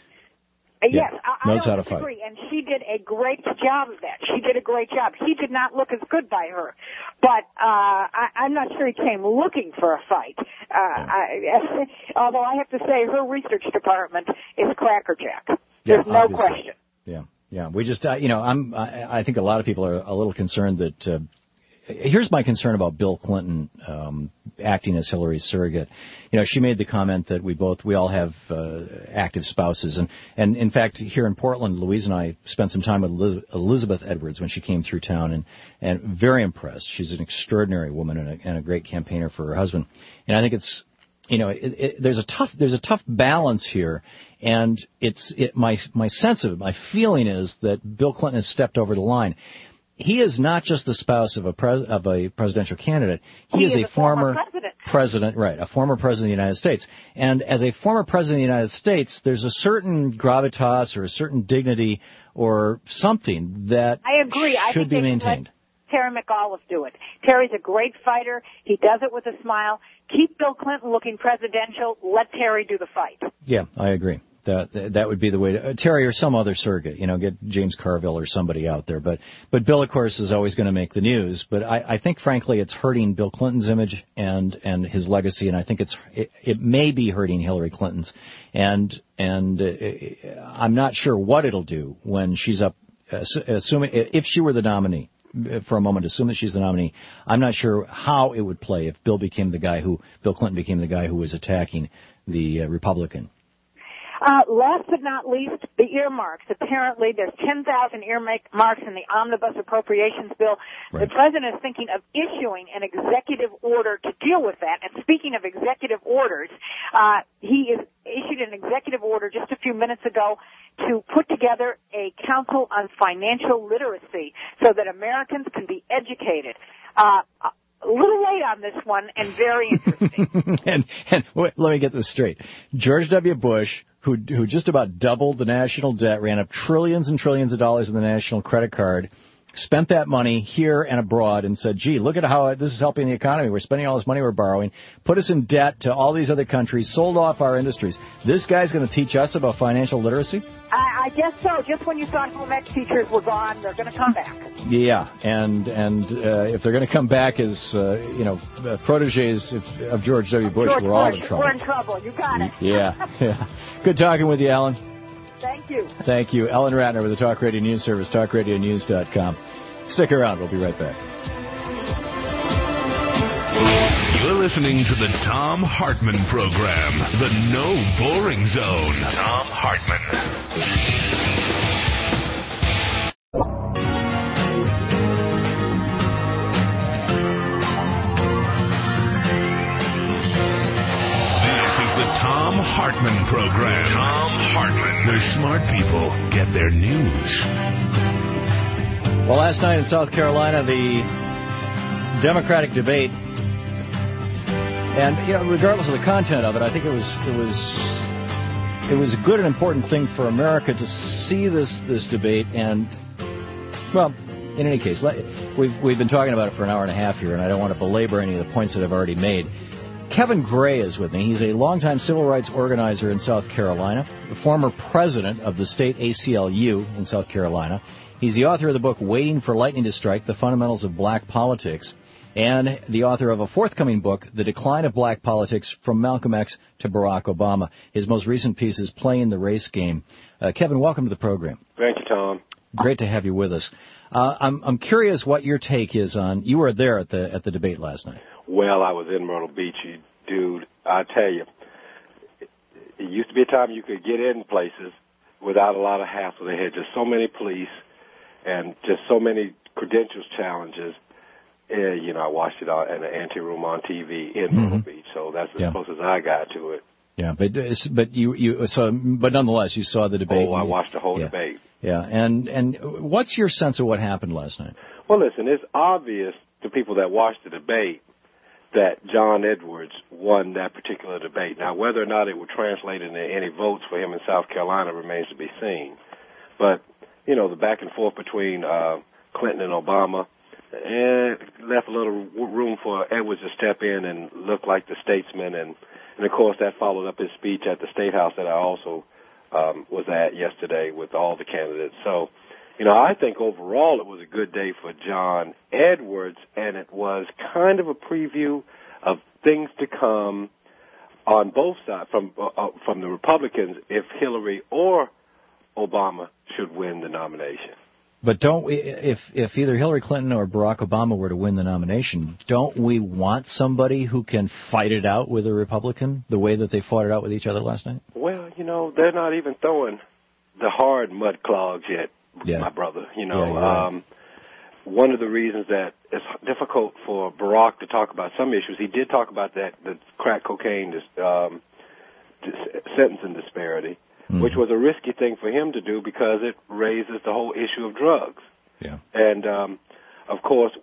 D: Yes,
C: yeah,
D: I,
C: knows
D: I
C: how
D: don't
C: to fight.
D: disagree, and she did a great job of that. She did a great job. He did not look as good by her, but uh, I, I'm not sure he came looking for a fight. Uh, I, although I have to say, her research department is crackerjack. There's
C: yeah,
D: no
C: obviously.
D: question.
C: Yeah, yeah. We just, uh, you know, I'm. I, I think a lot of people are a little concerned that. Uh, Here's my concern about Bill Clinton um, acting as Hillary's surrogate. You know, she made the comment that we both, we all have uh, active spouses. And, and, in fact, here in Portland, Louise and I spent some time with Elizabeth Edwards when she came through town, and, and very impressed. She's an extraordinary woman and a, and a great campaigner for her husband. And I think it's, you know, it, it, there's a tough, there's a tough balance here. And it's, it, my, my sense of it, my feeling is that Bill Clinton has stepped over the line. He is not just the spouse of a pres- of a presidential candidate. He,
D: he
C: is,
D: is
C: a,
D: a former,
C: former
D: president.
C: president, right, a former president of the United States. And as a former president of the United States, there's a certain gravitas or a certain dignity or something that
D: I agree. I
C: should
D: think
C: be
D: they
C: maintained.
D: Let Terry McAuliffe do it. Terry's a great fighter. He does it with a smile. Keep Bill Clinton looking presidential. Let Terry do the fight.
C: Yeah, I agree. That that would be the way to, uh, Terry or some other surrogate, you know, get James Carville or somebody out there. But but Bill, of course, is always going to make the news. But I, I think, frankly, it's hurting Bill Clinton's image and, and his legacy, and I think it's it, it may be hurting Hillary Clinton's. And and uh, I'm not sure what it'll do when she's up, uh, assuming if she were the nominee. For a moment, assume that she's the nominee. I'm not sure how it would play if Bill became the guy who Bill Clinton became the guy who was attacking the uh, Republican.
D: Uh, last but not least, the earmarks. Apparently, there's ten thousand earmarks in the omnibus appropriations bill.
C: Right.
D: The president is thinking of issuing an executive order to deal with that. And speaking of executive orders, uh, he is issued an executive order just a few minutes ago to put together a council on financial literacy so that Americans can be educated. Uh, A little late on this one, and very interesting.
C: and and wait, let me get this straight. George W. Bush, who who just about doubled the national debt, ran up trillions and trillions of dollars in the national credit card, spent that money here and abroad, and said, gee, look at how this is helping the economy. We're spending all this money we're borrowing, put us in debt to all these other countries, sold off our industries. This guy's going to teach us about financial literacy?
D: I, I guess so. Just when you thought home ec teachers were gone, they're going to come back.
C: Yeah, and and uh, if they're going to come back as, uh, you know, uh, protégés of, of George W. Bush,
D: George
C: we're all
D: Bush,
C: in trouble.
D: We're in trouble. You got it.
C: Yeah, yeah. Good talking with you, Ellen.
D: Thank you.
C: Thank you. Ellen Ratner with the Talk Radio News Service, talk radio news dot com. Stick around. We'll be right back.
B: You're listening to the Thom Hartmann Program, the No Boring Zone. Thom Hartmann. Thom Hartmann Program. Thom Hartmann. Where smart people get their news.
C: Well, last night in South Carolina, the Democratic debate, and you know, regardless of the content of it, I think it was it was it was a good and important thing for America to see this this debate. And well, in any case, we've we've been talking about it for an hour and a half here, and I don't want to belabor any of the points that I've already made. Kevin Gray is with me. He's a longtime civil rights organizer in South Carolina, the former president of the state A C L U in South Carolina. He's the author of the book Waiting for Lightning to Strike, The Fundamentals of Black Politics, and the author of a forthcoming book, The Decline of Black Politics, From Malcolm X to Barack Obama. His most recent piece is Playing the Race Game. Uh, Kevin, welcome to the program.
E: Thank you, Tom.
C: Great to have you with us. Uh, I'm I'm curious what your take is on. You were there at the at the debate last night.
E: Well, I was in Myrtle Beach, you dude. I tell you, it used to be a time you could get in places without a lot of hassle. They had just so many police and just so many credentials challenges. Uh, you know, I watched it on, in the ante room on T V in Myrtle
C: Mm-hmm.
E: Beach, so that's as
C: Yeah.
E: close as I got to it.
C: Yeah, but it's- but you you so but nonetheless you saw the debate.
E: Oh, I
C: and you-
E: watched the whole
C: yeah.
E: debate.
C: Yeah, and and what's your sense of what happened last night?
E: Well, listen, it's obvious to people that watched the debate that John Edwards won that particular debate. Now, whether or not it would translate into any votes for him in South Carolina remains to be seen. But, you know, the back and forth between uh, Clinton and Obama eh, left a little room for Edwards to step in and look like the statesman. And, and of course, that followed up his speech at the State House that I also um, was at yesterday with all the candidates. So, you know, I think overall it was a good day for John Edwards, and it was kind of a preview of things to come on both sides, from uh, from the Republicans, if Hillary or Obama should win the nomination.
C: But don't we, if if either Hillary Clinton or Barack Obama were to win the nomination, don't we want somebody who can fight it out with a Republican the way that they fought it out with each other last night?
E: Well, you know, they're not even throwing the hard mud clogs yet.
C: Yeah.
E: My brother, you know,
C: Yeah, you're right.
E: um, one of the reasons that it's difficult for Barack to talk about some issues, he did talk about that, the crack cocaine um, dis- sentencing disparity,
C: Mm-hmm.
E: which was a risky thing for him to do because it raises the whole issue of drugs.
C: Yeah.
E: And, um, of course,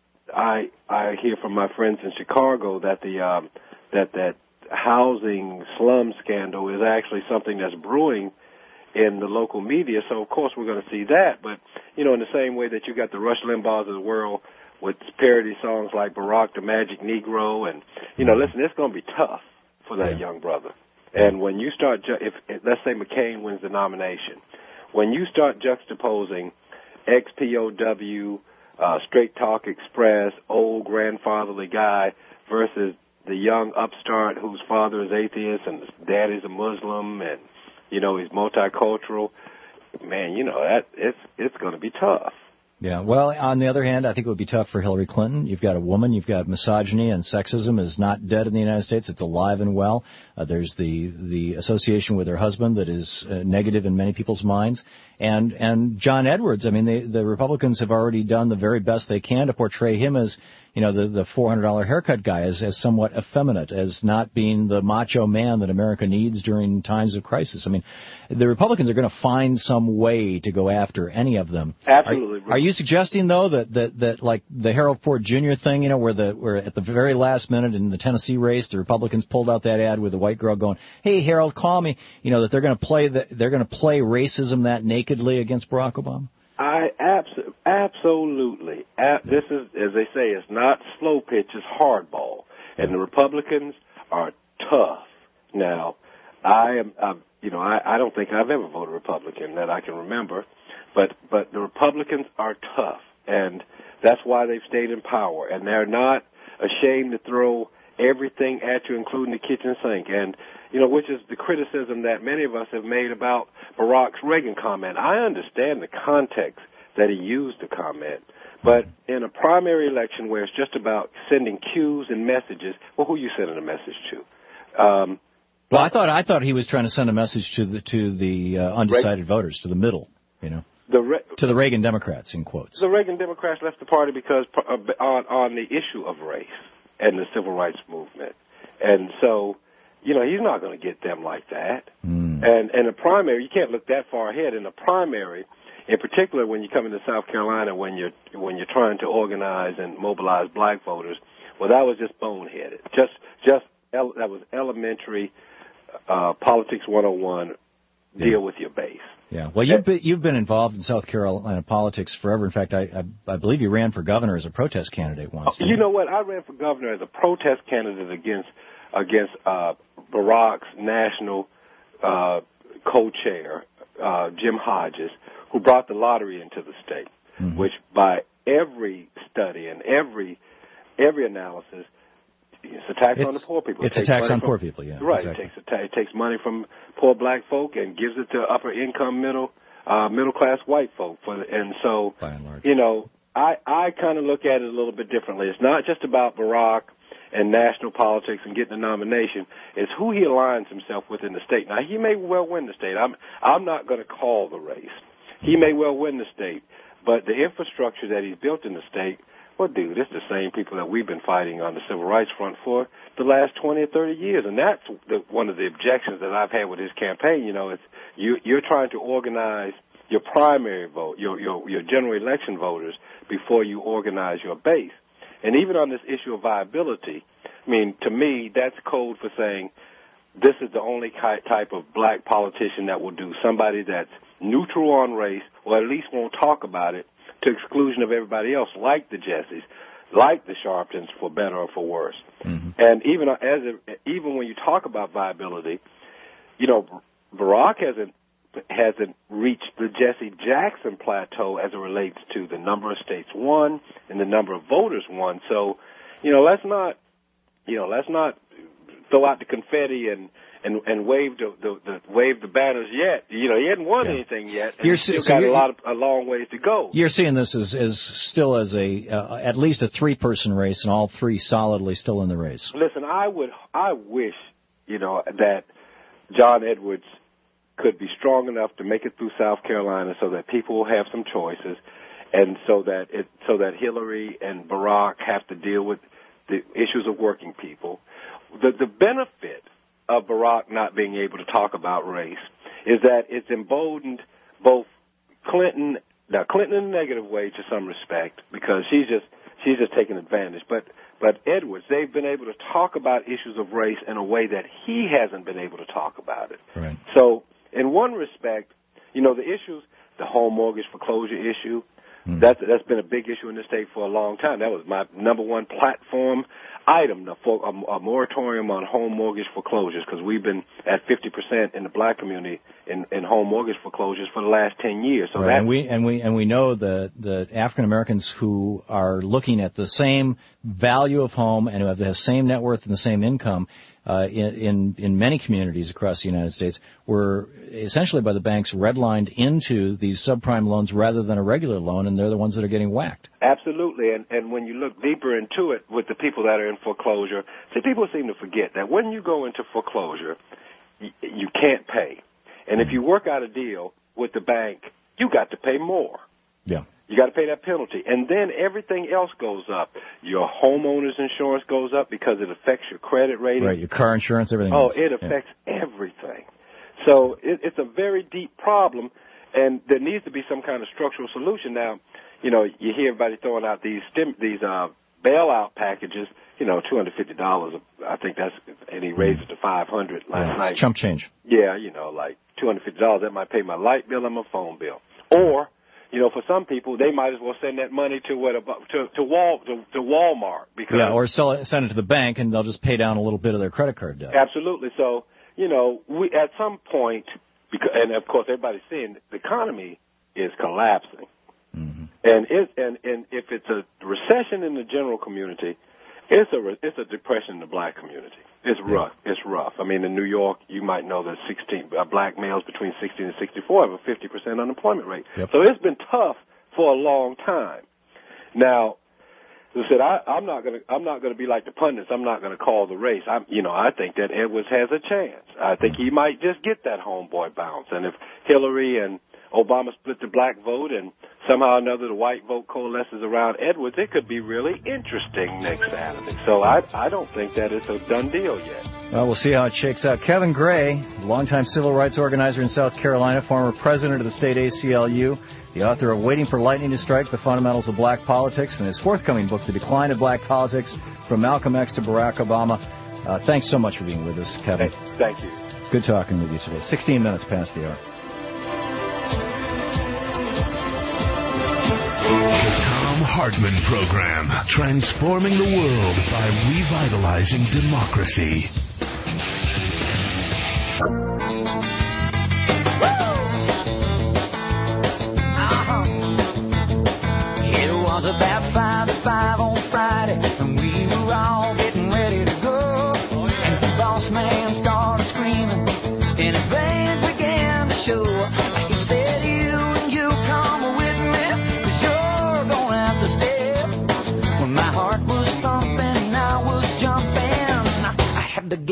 E: I I hear from my friends in Chicago that the um, that that housing slum scandal is actually something that's brewing in the local media. So, of course, we're going to see that. But, you know, in the same way that you got the Rush Limbaughs of the world with parody songs like Barack the Magic Negro. And, you know, listen, it's going to be tough for that young brother. And when you start, ju- if, if let's say McCain wins the nomination, when you start juxtaposing X P O W, uh, Straight Talk Express, old grandfatherly guy versus the young upstart whose father is atheist and his daddy's a Muslim and, you know, he's multicultural, man, you know, that it's it's going to be tough.
C: Yeah, well, on the other hand, I think it would be tough for Hillary Clinton. You've got a woman, you've got misogyny, and sexism is not dead in the United States. It's alive and well. Uh, there's the the association with her husband that is uh, negative in many people's minds. And and John Edwards, I mean, they, the Republicans have already done the very best they can to portray him as, you know, the, the four hundred dollars haircut guy, as, as somewhat effeminate, as not being the macho man that America needs during times of crisis. I mean, the Republicans are going to find some way to go after any of them.
E: Absolutely.
C: Are, are you suggesting, though, that, that, that like the Harold Ford Junior thing, you know, where the where at the very last minute in the Tennessee race, the Republicans pulled out that ad with the white girl going, "Hey, Harold, call me," you know, that they're going to play the, they're going to play racism that nakedly against Barack Obama?
E: I abso- absolutely. A- this is, as they say, it's not slow pitch, it's hardball. And the Republicans are tough. Now, I am, um, you know, I, I don't think I've ever voted Republican that I can remember, but but the Republicans are tough, and that's why they've stayed in power. And they're not ashamed to throw everything at you, including the kitchen sink. And, you know, which is the criticism that many of us have made about Barack's Reagan comment. I understand the context that he used the comment, but in a primary election where it's just about sending cues and messages, well, who are you sending a message to? Um,
C: Well, I thought I thought he was trying to send a message to the to the uh, undecided voters, to the middle, you know,
E: the Re-
C: to the Reagan Democrats, in quotes.
E: the Reagan Democrats left the party because uh, on on the issue of race and the civil rights movement, and so, you know, he's not going to get them like that.
C: Mm.
E: And and the primary, you can't look that far ahead. In the primary, in particular, when you come into South Carolina, when you're when you're trying to organize and mobilize black voters, well, that was just boneheaded. Just just ele- that was elementary uh, politics one oh one.
C: Yeah.
E: Deal with your base.
C: Yeah. Well, you've been, you've been involved in South Carolina politics forever. In fact, I I, I believe you ran for governor as a protest candidate once.
E: You know what? I ran for governor as a protest candidate against against uh, Barack's national uh, co-chair, uh, Jim Hodges, who brought the lottery into the state,
C: mm-hmm.
E: which by every study and every every analysis, it's a tax
C: it's,
E: on the poor people.
C: It's
E: it
C: a tax on
E: from,
C: poor people, yeah.
E: Right.
C: Exactly.
E: It takes a ta- it takes money from poor black folk and gives it to upper income middle uh, middle-class white folk. For the, and so, you know, I, I kind of look at it a little bit differently. It's not just about Barack and national politics and getting a nomination. It's who he aligns himself with in the state. Now, he may well win the state. I'm, I'm not going to call the race. He may well win the state. But the infrastructure that he's built in the state, well, dude, it's the same people that we've been fighting on the civil rights front for the last twenty or thirty years. And that's the, one of the objections that I've had with his campaign. You know, it's you, you're trying to organize your primary vote, your, your, your general election voters, before you organize your base. And even on this issue of viability, I mean, to me, that's code for saying this is the only type of black politician that will do, somebody that's neutral on race, or at least won't talk about it to exclusion of everybody else, like the Jessies, like the Sharptons, for better or for worse. Mm-hmm. And even as a, even when you talk about viability, you know, Barack hasn't hasn't reached the Jesse Jackson plateau as it relates to the number of states won and the number of voters won. So, you know, let's not, you know, let's not throw out the confetti and and, and wave the, the, the wave the banners yet. You know, he hadn't won yeah. anything yet, and
C: you're,
E: he's still
C: so
E: got a lot of a long ways to go.
C: You're seeing this as, as still as a uh, at least a three-person race, and all three solidly still in the race.
E: Listen, I would, I wish, you know, that John Edwards could be strong enough to make it through South Carolina, so that people will have some choices, and so that it, so that Hillary and Barack have to deal with the issues of working people. The the benefit of Barack not being able to talk about race is that it's emboldened both Clinton, now Clinton in a negative way to some respect, because she's just she's just taking advantage, but but Edwards, they've been able to talk about issues of race in a way that he hasn't been able to talk about it.
C: Right.
E: So in one respect, you know, the issues, the home mortgage foreclosure issue, mm. that's that's been a big issue in the state for a long time. That was my number one platform item, for a, a moratorium on home mortgage foreclosures, because we've been at fifty percent in the black community in, in home mortgage foreclosures for the last ten years. So
C: right. and we and we and we know that the African Americans who are looking at the same value of home and who have the same net worth and the same income uh, in, in in many communities across the United States were essentially by the banks redlined into these subprime loans rather than a regular loan, and they're the ones that are getting whacked.
E: Absolutely, and and when you look deeper into it with the people that are in foreclosure, see, people seem to forget that when you go into foreclosure, you, you can't pay, and if you work out a deal with the bank, you got to pay more.
C: Yeah.
E: You got to pay that penalty. And then everything else goes up. Your homeowner's insurance goes up because it affects your credit rating.
C: Right, your car insurance, everything
E: Oh,
C: else.
E: it affects yeah. everything. So it, it's a very deep problem, and there needs to be some kind of structural solution. Now, you know, you hear everybody throwing out these stim- these uh, bailout packages, you know, two hundred fifty dollars. I think that's, and he raised it to five hundred dollars last
C: yeah,
E: night.
C: Chump change.
E: Yeah, you know, like two hundred fifty dollars, that might pay my light bill and my phone bill. Or, you know, for some people, they might as well send that money to what to to Wal to, to Walmart, because
C: yeah, or sell it, send it to the bank, and they'll just pay down a little bit of their credit card debt.
E: Absolutely. So, you know, we at some point, because, and of course everybody's seeing the economy is collapsing,
C: mm-hmm.
E: and it and and if it's a recession in the general community, it's a it's a depression in the black community. It's rough. It's rough. I mean, in New York, you might know that sixteen uh, black males between sixteen and sixty-four have a fifty percent unemployment rate.
C: Yep.
E: So it's been tough for a long time. Now, as I said, I, I'm not going to I'm not going to be like the pundits. I'm not going to call the race. I'm, you know, I think that Edwards has a chance. I think he might just get that homeboy bounce. And if Hillary and Obama split the black vote and somehow or another the white vote coalesces around Edwards, it could be really interesting next Saturday. So I, I don't think that it's a done deal yet.
C: Well, we'll see how it shakes out. Kevin Gray, longtime civil rights organizer in South Carolina, former president of the state A C L U, the author of Waiting for Lightning to Strike, The Fundamentals of Black Politics, and his forthcoming book, The Decline of Black Politics, From Malcolm X to Barack Obama. Uh, thanks so much for being with us, Kevin.
E: Thank you.
C: Good talking with you today. sixteen minutes past the hour.
B: Thom Hartmann Program, transforming the world by revitalizing democracy.
G: It was about five to five on Friday, and we were all getting ready to go. And the boss man started screaming, and his veins began to show. He said, "You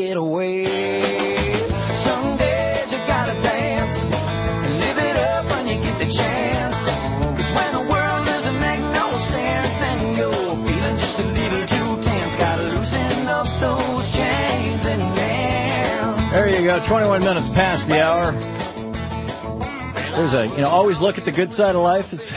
G: get away. Some days you gotta dance and live it up when you get the chance. 'Cause when the world doesn't make no sense, then you're feeling just a little too tense. Gotta loosen up those chains and dance.
C: There you go, twenty-one minutes past the hour. There's a, you know, always look at the good side of life. It's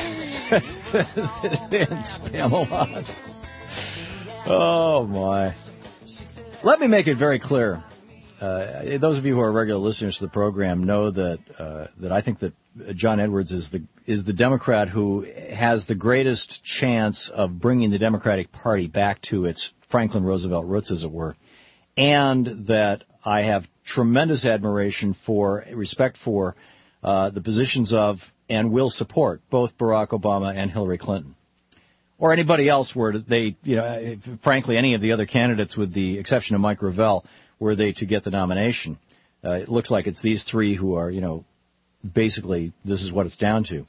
C: in Spam-A-Lot. Oh, my. Let me make it very clear. Uh, those of you who are regular listeners to the program know that uh, that I think that John Edwards is the is the Democrat who has the greatest chance of bringing the Democratic Party back to its Franklin Roosevelt roots, as it were, and that I have tremendous admiration for, respect for, uh, the positions of, and will support both Barack Obama and Hillary Clinton. Or anybody else were they, you know, frankly, any of the other candidates with the exception of Mike Gravel, were they to get the nomination. Uh, it looks like it's these three who are, you know, basically this is what it's down to.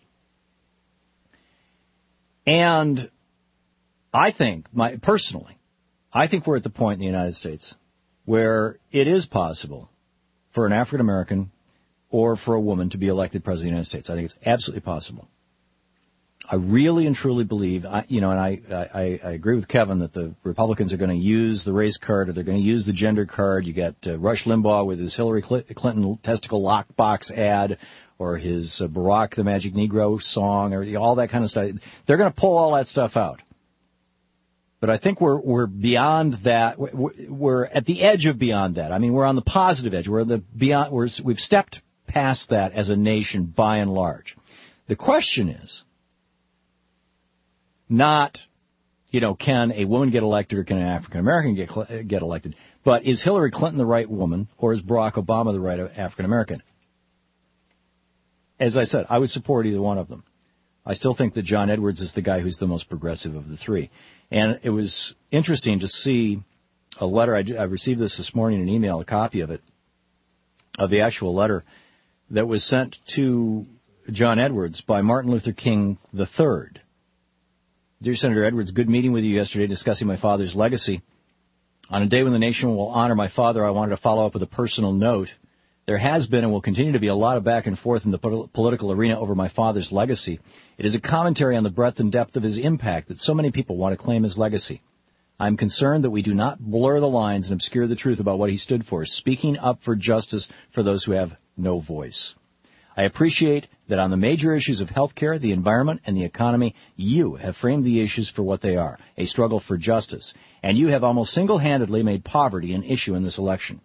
C: And I think, my personally, I think we're at the point in the United States where it is possible for an African American or for a woman to be elected president of the United States. I think it's absolutely possible. I really and truly believe, I, you know, and I, I, I agree with Kevin that the Republicans are going to use the race card or they're going to use the gender card. You got uh, Rush Limbaugh with his Hillary Clinton testicle lockbox ad or his uh, Barack the Magic Negro song or you know, all that kind of stuff. They're going to pull all that stuff out. But I think we're we're beyond that. We're, we're at the edge of beyond that. I mean, we're on the positive edge. We're the beyond. We're, we've stepped past that as a nation by and large. The question is not, you know, can a woman get elected or can an African American get get elected, but is Hillary Clinton the right woman or is Barack Obama the right African American? As I said, I would support either one of them. I still think that John Edwards is the guy who's the most progressive of the three. And it was interesting to see a letter. I, I received this this morning, an email, a copy of it, of the actual letter that was sent to John Edwards by Martin Luther King the third. Dear Senator Edwards, good meeting with you yesterday discussing my father's legacy. On a day when the nation will honor my father, I wanted to follow up with a personal note. There has been and will continue to be a lot of back and forth in the po- political arena over my father's legacy. It is a commentary on the breadth and depth of his impact that so many people want to claim his legacy. I am concerned that we do not blur the lines and obscure the truth about what he stood for, speaking up for justice for those who have no voice. I appreciate that on the major issues of health care, the environment, and the economy, you have framed the issues for what they are, a struggle for justice, and you have almost single-handedly made poverty an issue in this election.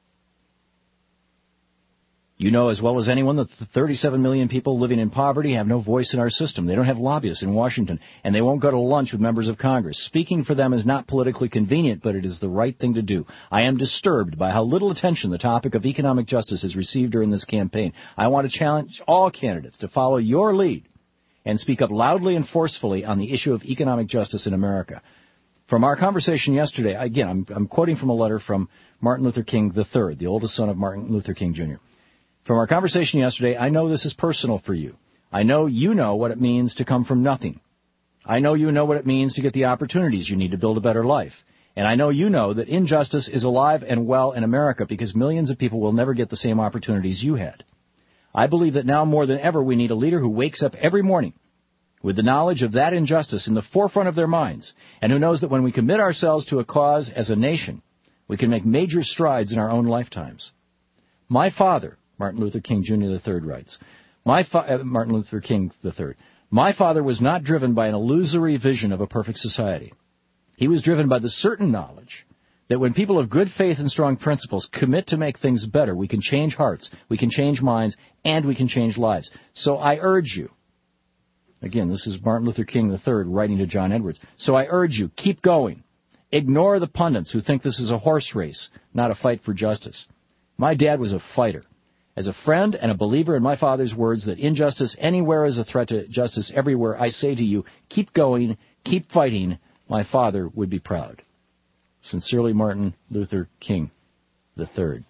C: You know as well as anyone that the thirty-seven million people living in poverty have no voice in our system. They don't have lobbyists in Washington, and they won't go to lunch with members of Congress. Speaking for them is not politically convenient, but it is the right thing to do. I am disturbed by how little attention the topic of economic justice has received during this campaign. I want to challenge all candidates to follow your lead and speak up loudly and forcefully on the issue of economic justice in America. From our conversation yesterday, again, I'm, I'm quoting from a letter from Martin Luther King the third, the oldest son of Martin Luther King Junior From our conversation yesterday, I know this is personal for you. I know you know what it means to come from nothing. I know you know what it means to get the opportunities you need to build a better life. And I know you know that injustice is alive and well in America because millions of people will never get the same opportunities you had. I believe that now more than ever we need a leader who wakes up every morning with the knowledge of that injustice in the forefront of their minds and who knows that when we commit ourselves to a cause as a nation, we can make major strides in our own lifetimes. My father, Martin Luther King Junior the third writes, My fa- uh, Martin Luther King the third, my father was not driven by an illusory vision of a perfect society. He was driven by the certain knowledge that when people of good faith and strong principles commit to make things better, we can change hearts, we can change minds, and we can change lives. So I urge you, again, this is Martin Luther King the third writing to John Edwards, so I urge you, keep going. Ignore the pundits who think this is a horse race, not a fight for justice. My dad was a fighter. As a friend and a believer in my father's words that injustice anywhere is a threat to justice everywhere, I say to you, keep going, keep fighting. My father would be proud. Sincerely, Martin Luther King the third.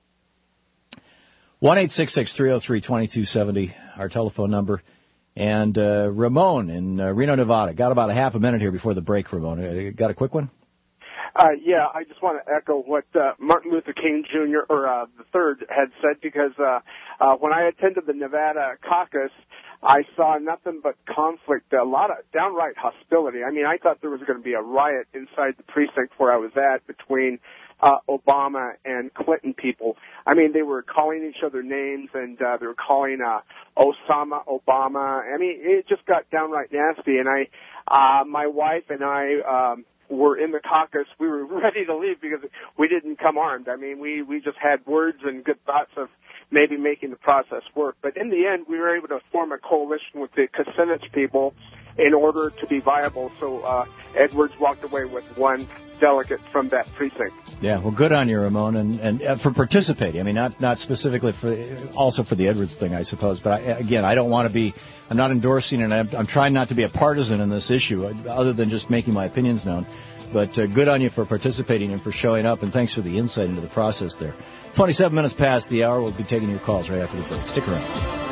C: one eight six six, three oh three, two two seven oh, our telephone number. And uh, Ramon in uh, Reno, Nevada. Got about a half a minute here before the break, Ramon. Uh, got a quick one?
H: Uh, yeah, I just want to echo what uh, Martin Luther King Junior or uh, the third had said, because uh, uh, when I attended the Nevada caucus, I saw nothing but conflict, a lot of downright hostility. I mean, I thought there was going to be a riot inside the precinct where I was at between uh, Obama and Clinton people. I mean, they were calling each other names, and uh, they were calling uh, Osama Obama. I mean, it just got downright nasty. And I, uh, my wife and I um, were in the caucus. We were ready to leave because we didn't come armed. I mean, we we just had words and good thoughts of maybe making the process work. But in the end, we were able to form a coalition with the Kucinich people in order to be viable. So uh, Edwards walked away with one delegate from that precinct.
C: Yeah, well, good on you, Ramon, and, and uh, for participating. I mean, not not specifically for, also for the Edwards thing, I suppose. But I, again, I don't want to be, I'm not endorsing, and I'm, I'm trying not to be a partisan in this issue, other than just making my opinions known. But uh, good on you for participating and for showing up, and thanks for the insight into the process there. twenty-seven minutes past the hour. We'll be taking your calls right after the break. Stick around.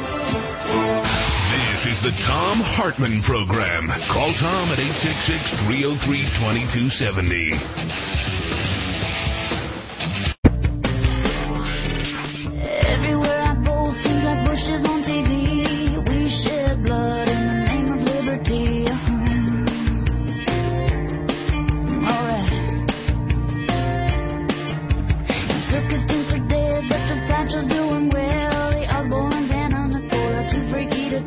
B: This is the Thom Hartmann Program. Call Tom at eight six six, three oh three, two two seven oh.
G: Everywhere I go, seems like Bush is on T V. We shed blood in the name of liberty. Alright. The circus tents are dead, but the Thatcher's doing well. The Osborns and Undercourt are too freaky to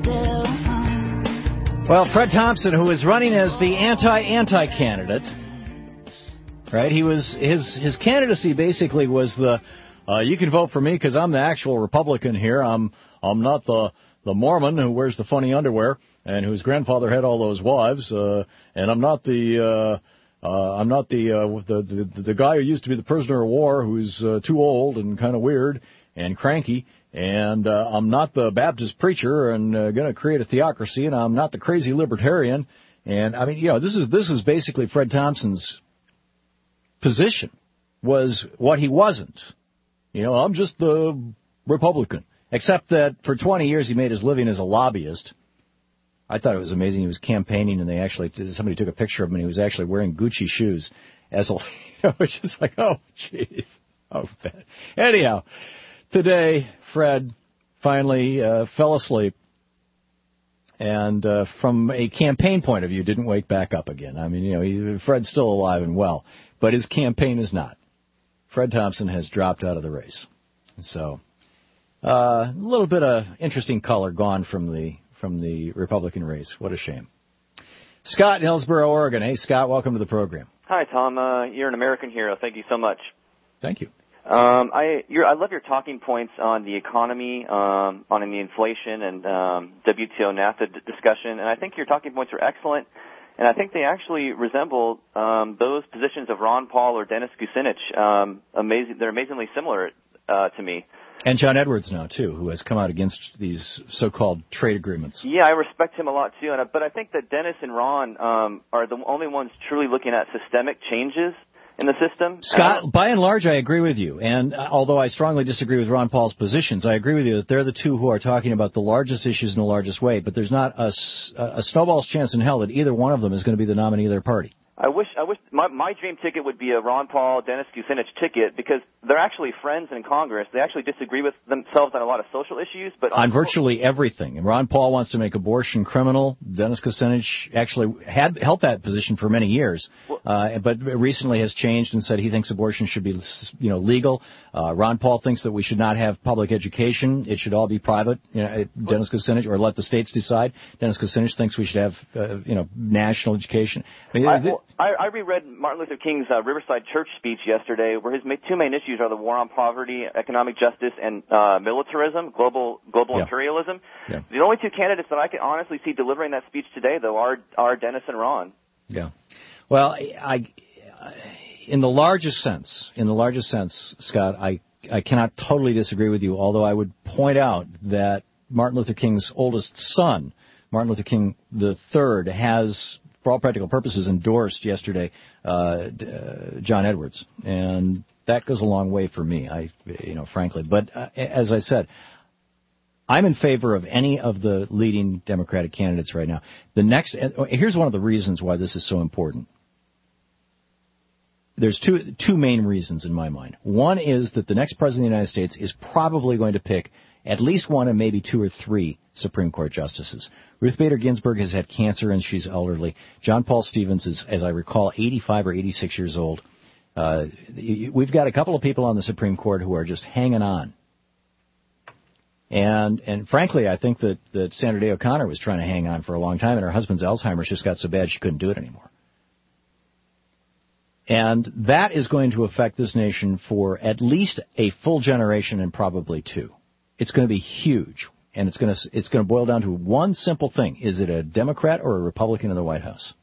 G: tell.
C: Well, Fred Thompson, who is running as the anti-anti candidate, right? He was his his candidacy basically was the uh, you can vote for me because I'm the actual Republican here. I'm I'm not the the Mormon who wears the funny underwear and whose grandfather had all those wives, uh, and I'm not the uh, uh, I'm not the, uh, the the the guy who used to be the prisoner of war who's uh, too old and kind of weird and cranky. And uh, I'm not the Baptist preacher and uh, going to create a theocracy, and I'm not the crazy libertarian. And I mean, you know, this is this was basically Fred Thompson's position, was what he wasn't. You know, I'm just the Republican, except that for twenty years he made his living as a lobbyist. I thought it was amazing. He was campaigning, and they actually somebody took a picture of him, and he was actually wearing Gucci shoes. As a, you know, it's just like, oh, jeez, oh, bad. Anyhow. Today, Fred finally uh, fell asleep and uh, from a campaign point of view didn't wake back up again. I mean, you know, he, Fred's still alive and well, but his campaign is not. Fred Thompson has dropped out of the race. So uh, a little bit of interesting color gone from the from the Republican race. What a shame. Scott in Hillsboro, Oregon. Hey, Scott, welcome to the program.
I: Hi, Tom. Uh, you're an American hero. Thank you so much.
C: Thank you.
I: Um, I you're, I love your talking points on the economy, um, on the inflation and um, W T O NAFTA d- discussion, and I think your talking points are excellent, and I think they actually resemble um, those positions of Ron Paul or Dennis Kucinich. Um, amazing, they're amazingly similar uh, to me.
C: And John Edwards now, too, who has come out against these so-called trade agreements.
I: Yeah, I respect him a lot, too, and I, but I think that Dennis and Ron um, are the only ones truly looking at systemic changes in the system.
C: Scott, by and large, I agree with you. And uh, although I strongly disagree with Ron Paul's positions, I agree with you that they're the two who are talking about the largest issues in the largest way. But there's not a, a snowball's chance in hell that either one of them is going to be the nominee of their party.
I: I wish, I wish my, my dream ticket would be a Ron Paul, Dennis Kucinich ticket because they're actually friends in Congress. They actually disagree with themselves on a lot of social issues, but
C: on, on virtually everything. And Ron Paul wants to make abortion criminal. Dennis Kucinich actually had held that position for many years, uh, but recently has changed and said he thinks abortion should be, you know, legal. Uh, Ron Paul thinks that we should not have public education; it should all be private. You know, Dennis Kucinich, or let the states decide. Dennis Kucinich thinks we should have, uh, you know, national education. I mean,
I: I, well, I, I reread Martin Luther King's uh, Riverside Church speech yesterday, where his ma- two main issues are the war on poverty, economic justice, and uh, militarism, global global
C: yeah.
I: imperialism.
C: Yeah.
I: The only two candidates that I can honestly see delivering that speech today, though, are are Dennis and Ron.
C: Yeah. Well, I, I in the largest sense, in the largest sense, Scott, I I cannot totally disagree with you. Although I would point out that Martin Luther King's oldest son, Martin Luther King the Third, has, for all practical purposes, endorsed yesterday uh, uh, John Edwards, and that goes a long way for me. I, you know, frankly, but uh, as I said, I'm in favor of any of the leading Democratic candidates right now. The next, here's one of the reasons why this is so important. there's two two main reasons in my mind. One is that the next president of the United States is probably going to pick at least one and maybe two or three Supreme Court justices. Ruth Bader Ginsburg has had cancer and she's elderly. John Paul Stevens is, as I recall, eighty-five or eighty-six years old. Uh, we've got a couple of people on the Supreme Court who are just hanging on. And and frankly, I think that, that Sandra Day O'Connor was trying to hang on for a long time, and her husband's Alzheimer's just got so bad she couldn't do it anymore. And that is going to affect this nation for at least a full generation and probably two. It's going to be huge, and it's going to it's going to boil down to one simple thing: is it a Democrat or a Republican in the White House?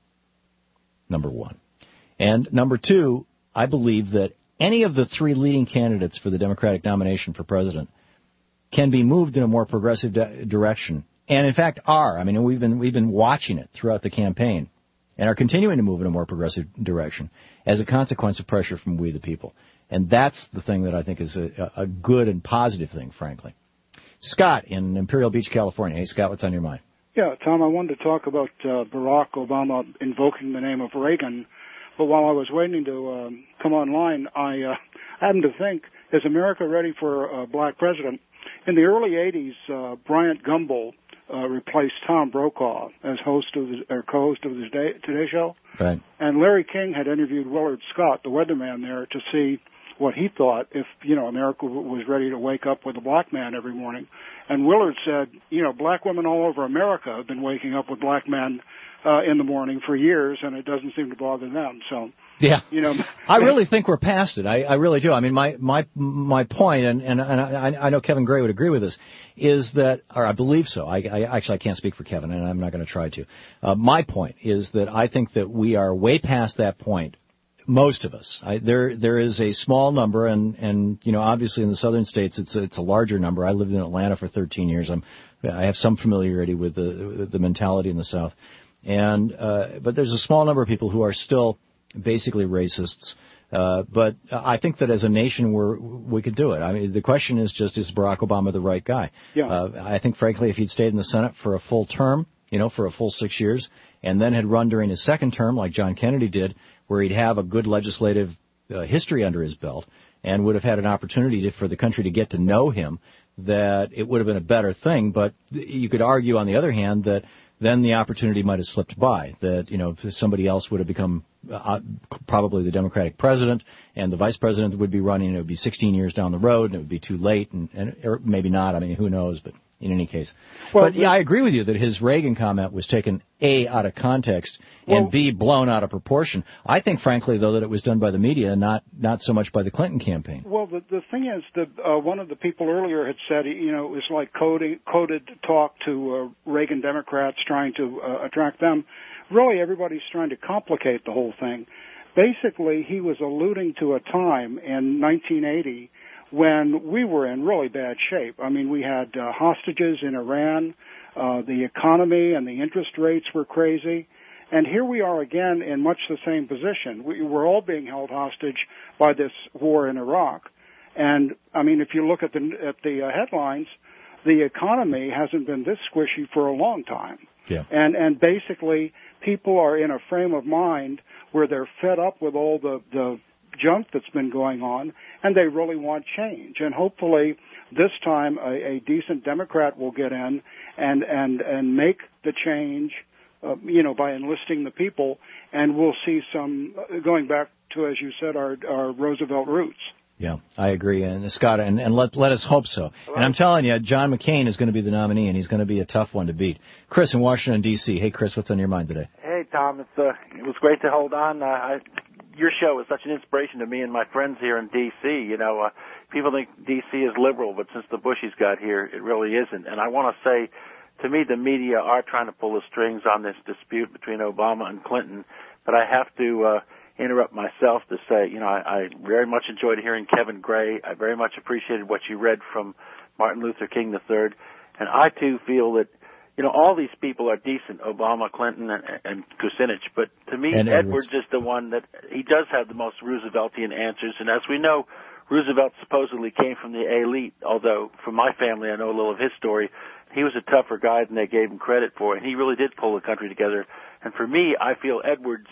C: Number one. And number two, I believe that any of the three leading candidates for the Democratic nomination for president can be moved in a more progressive di- direction, and in fact are. I mean, we've been we've been watching it throughout the campaign, and are continuing to move in a more progressive direction as a consequence of pressure from we the people. And that's the thing that I think is a, a good and positive thing, frankly. Scott in Imperial Beach, California. Hey, Scott, what's on your mind?
F: Yeah, Tom, I wanted to talk about uh, Barack Obama invoking the name of Reagan. But while I was waiting to um, come online, I uh, happened to think, is America ready for a black president? In the early eighties, uh, Bryant Gumbel uh, replaced Tom Brokaw as host of the, or co-host of the Today, Today Show.
C: Right.
F: And Larry King had interviewed Willard Scott, the weatherman there, to see what he thought if, you know, America was ready to wake up with a black man every morning. And Willard said, you know, black women all over America have been waking up with black men uh, in the morning for years, and it doesn't seem to bother them. So,
C: yeah,
F: you know,
C: I really think we're past it. I, I really do. I mean, my my my point, and and, and I, I know Kevin Gray would agree with this, is that, or I believe so. I, I actually I can't speak for Kevin, and I'm not going to try to. Uh, my point is that I think that we are way past that point. Most of us. I, there, there is a small number, and, and you know, obviously in the southern states, it's a, it's a larger number. I lived in Atlanta for thirteen years. I'm, I have some familiarity with the the mentality in the South, and uh, but there's a small number of people who are still basically racists. Uh, but I think that as a nation, we're we could do it. I mean, the question is just, is Barack Obama the right guy?
F: Yeah.
C: Uh, I think, frankly, if he'd stayed in the Senate for a full term, you know, for a full six years, and then had run during his second term, like John Kennedy did, where he'd have a good legislative uh, history under his belt and would have had an opportunity to, for the country to get to know him, that it would have been a better thing. But you could argue, on the other hand, that then the opportunity might have slipped by, that, you know, if somebody else would have become uh, probably the Democratic president, and the vice president would be running, it would be sixteen years down the road, and it would be too late, and, and or maybe not. I mean, who knows, but in any case. Well, but, yeah, I agree with you that his Reagan comment was taken, A, out of context, and, well, B, blown out of proportion. I think, frankly, though, that it was done by the media, not not so much by the Clinton campaign.
F: Well, the, the thing is that uh, one of the people earlier had said, you know, it was like coding, coded talk to uh, Reagan Democrats trying to uh, attract them. Really, everybody's trying to complicate the whole thing. Basically, he was alluding to a time in nineteen eighty when we were in really bad shape. I mean, we had uh, hostages in Iran, uh, the economy and the interest rates were crazy, and here we are again in much the same position. We, we're all being held hostage by this war in Iraq. And, I mean, if you look at the, at the uh, headlines, the economy hasn't been this squishy for a long time.
C: Yeah.
F: And, and basically, people are in a frame of mind where they're fed up with all the, the junk that's been going on, and they really want change. And hopefully this time a, a decent Democrat will get in and, and, and make the change, uh, you know, by enlisting the people, and we'll see some, going back to, as you said, our, our Roosevelt roots.
C: Yeah, I agree. And Scott, and, and let let us hope so. Hello. And I'm telling you, John McCain is going to be the nominee, and he's going to be a tough one to beat. Chris in Washington, D C Hey, Chris, what's on your mind today?
J: Hey, Tom. It's uh, it was great to hold on. Uh, I, your show is such an inspiration to me and my friends here in D C You know, uh, people think D C is liberal, but since the Bushies got here, it really isn't. And I want to say, to me, the media are trying to pull the strings on this dispute between Obama and Clinton, but I have to uh, interrupt myself to say, you know, I, I very much enjoyed hearing Kevin Gray. I very much appreciated what you read from Martin Luther King the third. And I, too, feel that, you know, all these people are decent, Obama, Clinton, and, and Kucinich. But to me,
C: and
J: Edwards. Edwards is the one that he does have the most Rooseveltian answers. And as we know, Roosevelt supposedly came from the elite, although from my family I know a little of his story. He was a tougher guy than they gave him credit for, and he really did pull the country together. And for me, I feel Edwards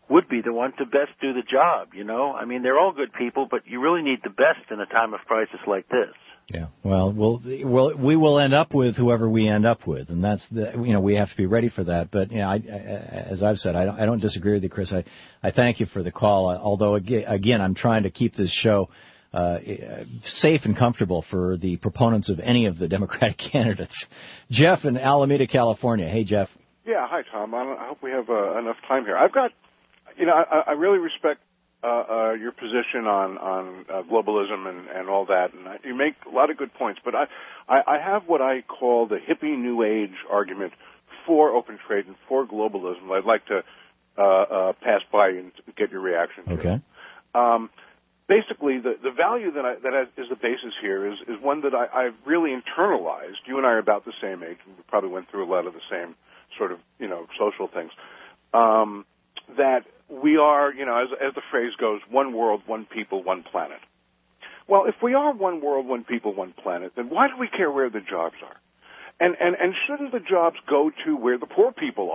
J: would be the one to best do the job, you know? I mean, they're all good people, but you really need the best in a time of crisis like this.
C: Yeah. Well, we'll, we'll we will end up with whoever we end up with, and that's the you know we have to be ready for that. But you know, I, I, as I've said, I don't, I don't disagree with you, Chris. I, I thank you for the call. Although again, I'm trying to keep this show uh, safe and comfortable for the proponents of any of the Democratic candidates. Jeff in Alameda, California. Hey, Jeff.
K: Yeah. Hi, Tom. I, I hope we have uh, enough time here. I've got, you know, I, I really respect. Uh, uh, your position on on uh, globalism and, and all that, and I, you make a lot of good points. But I, I, I have what I call the hippie New Age argument for open trade and for globalism. I'd like to uh, uh, pass by and get your reaction. To
C: okay.
K: Um, basically, the the value that I, that is the basis here is is one that I, I've really internalized. You and I are about the same age, and we probably went through a lot of the same sort of you know social things. Um, that we are, you know, as, as the phrase goes, one world, one people, one planet. Well, if we are one world, one people, one planet, then why do we care where the jobs are? And and, and shouldn't the jobs go to where the poor people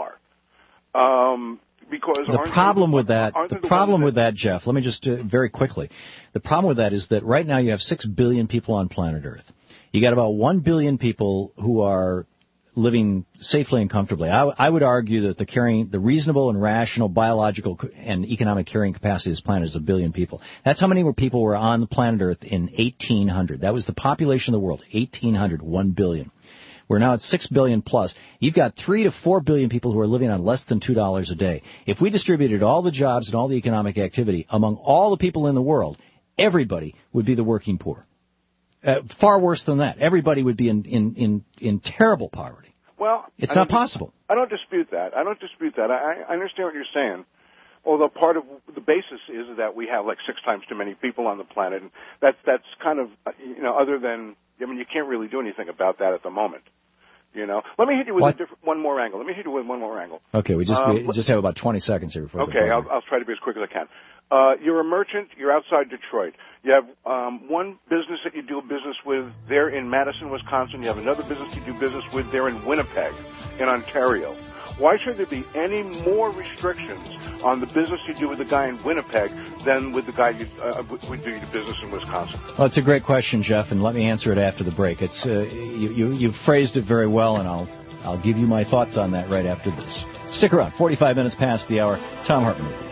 K: are? Um, because
C: the
K: aren't
C: problem
K: they,
C: with that,
K: aren't
C: the
K: the
C: problem
K: that,
C: with that, Jeff, let me just uh, very quickly. The problem with that is that right now you have six billion people on planet Earth. You got about one billion people who are living safely and comfortably. I, I would argue that the carrying, the reasonable and rational biological and economic carrying capacity of this planet is a billion people. That's how many people were on the planet Earth in eighteen hundred. That was the population of the world, eighteen hundred, one billion. We're now at six billion plus. You've got three to four billion people who are living on less than two dollars a day. If we distributed all the jobs and all the economic activity among all the people in the world, everybody would be the working poor. Uh, far worse than that. Everybody would be in, in, in, in terrible poverty.
K: Well,
C: it's
K: I
C: not
K: don't-
C: possible.
K: I don't dispute that. I don't dispute that. I, I understand what you're saying. Although part of the basis is that we have like six times too many people on the planet, and that's that's kind of uh, you know other than I mean you can't really do anything about that at the moment. You know, let me hit you with
C: What?
K: a different, one more angle. Let me hit you with one more angle.
C: Okay, we just
K: Um,
C: we just have about twenty seconds here before the
K: Okay,
C: buzzer.
K: I'll, I'll try to be as quick as I can. Uh, you're a merchant. You're outside Detroit. You have um, one business that you do business with there in Madison, Wisconsin. You have another business you do business with there in Winnipeg, in Ontario. Why should there be any more restrictions on the business you do with the guy in Winnipeg than with the guy you uh, would do business in Wisconsin?
C: Well, it's a great question, Jeff, and let me answer it after the break. It's uh, you, you you've phrased it very well, and I'll I'll give you my thoughts on that right after this. Stick around. forty-five minutes past the hour. Tom Hartman with you.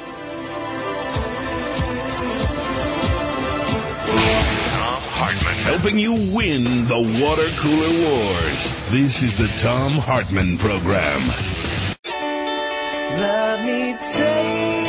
B: Tom Hartman, helping you win the water cooler wars. This is the Tom Hartman Program.
G: Let me take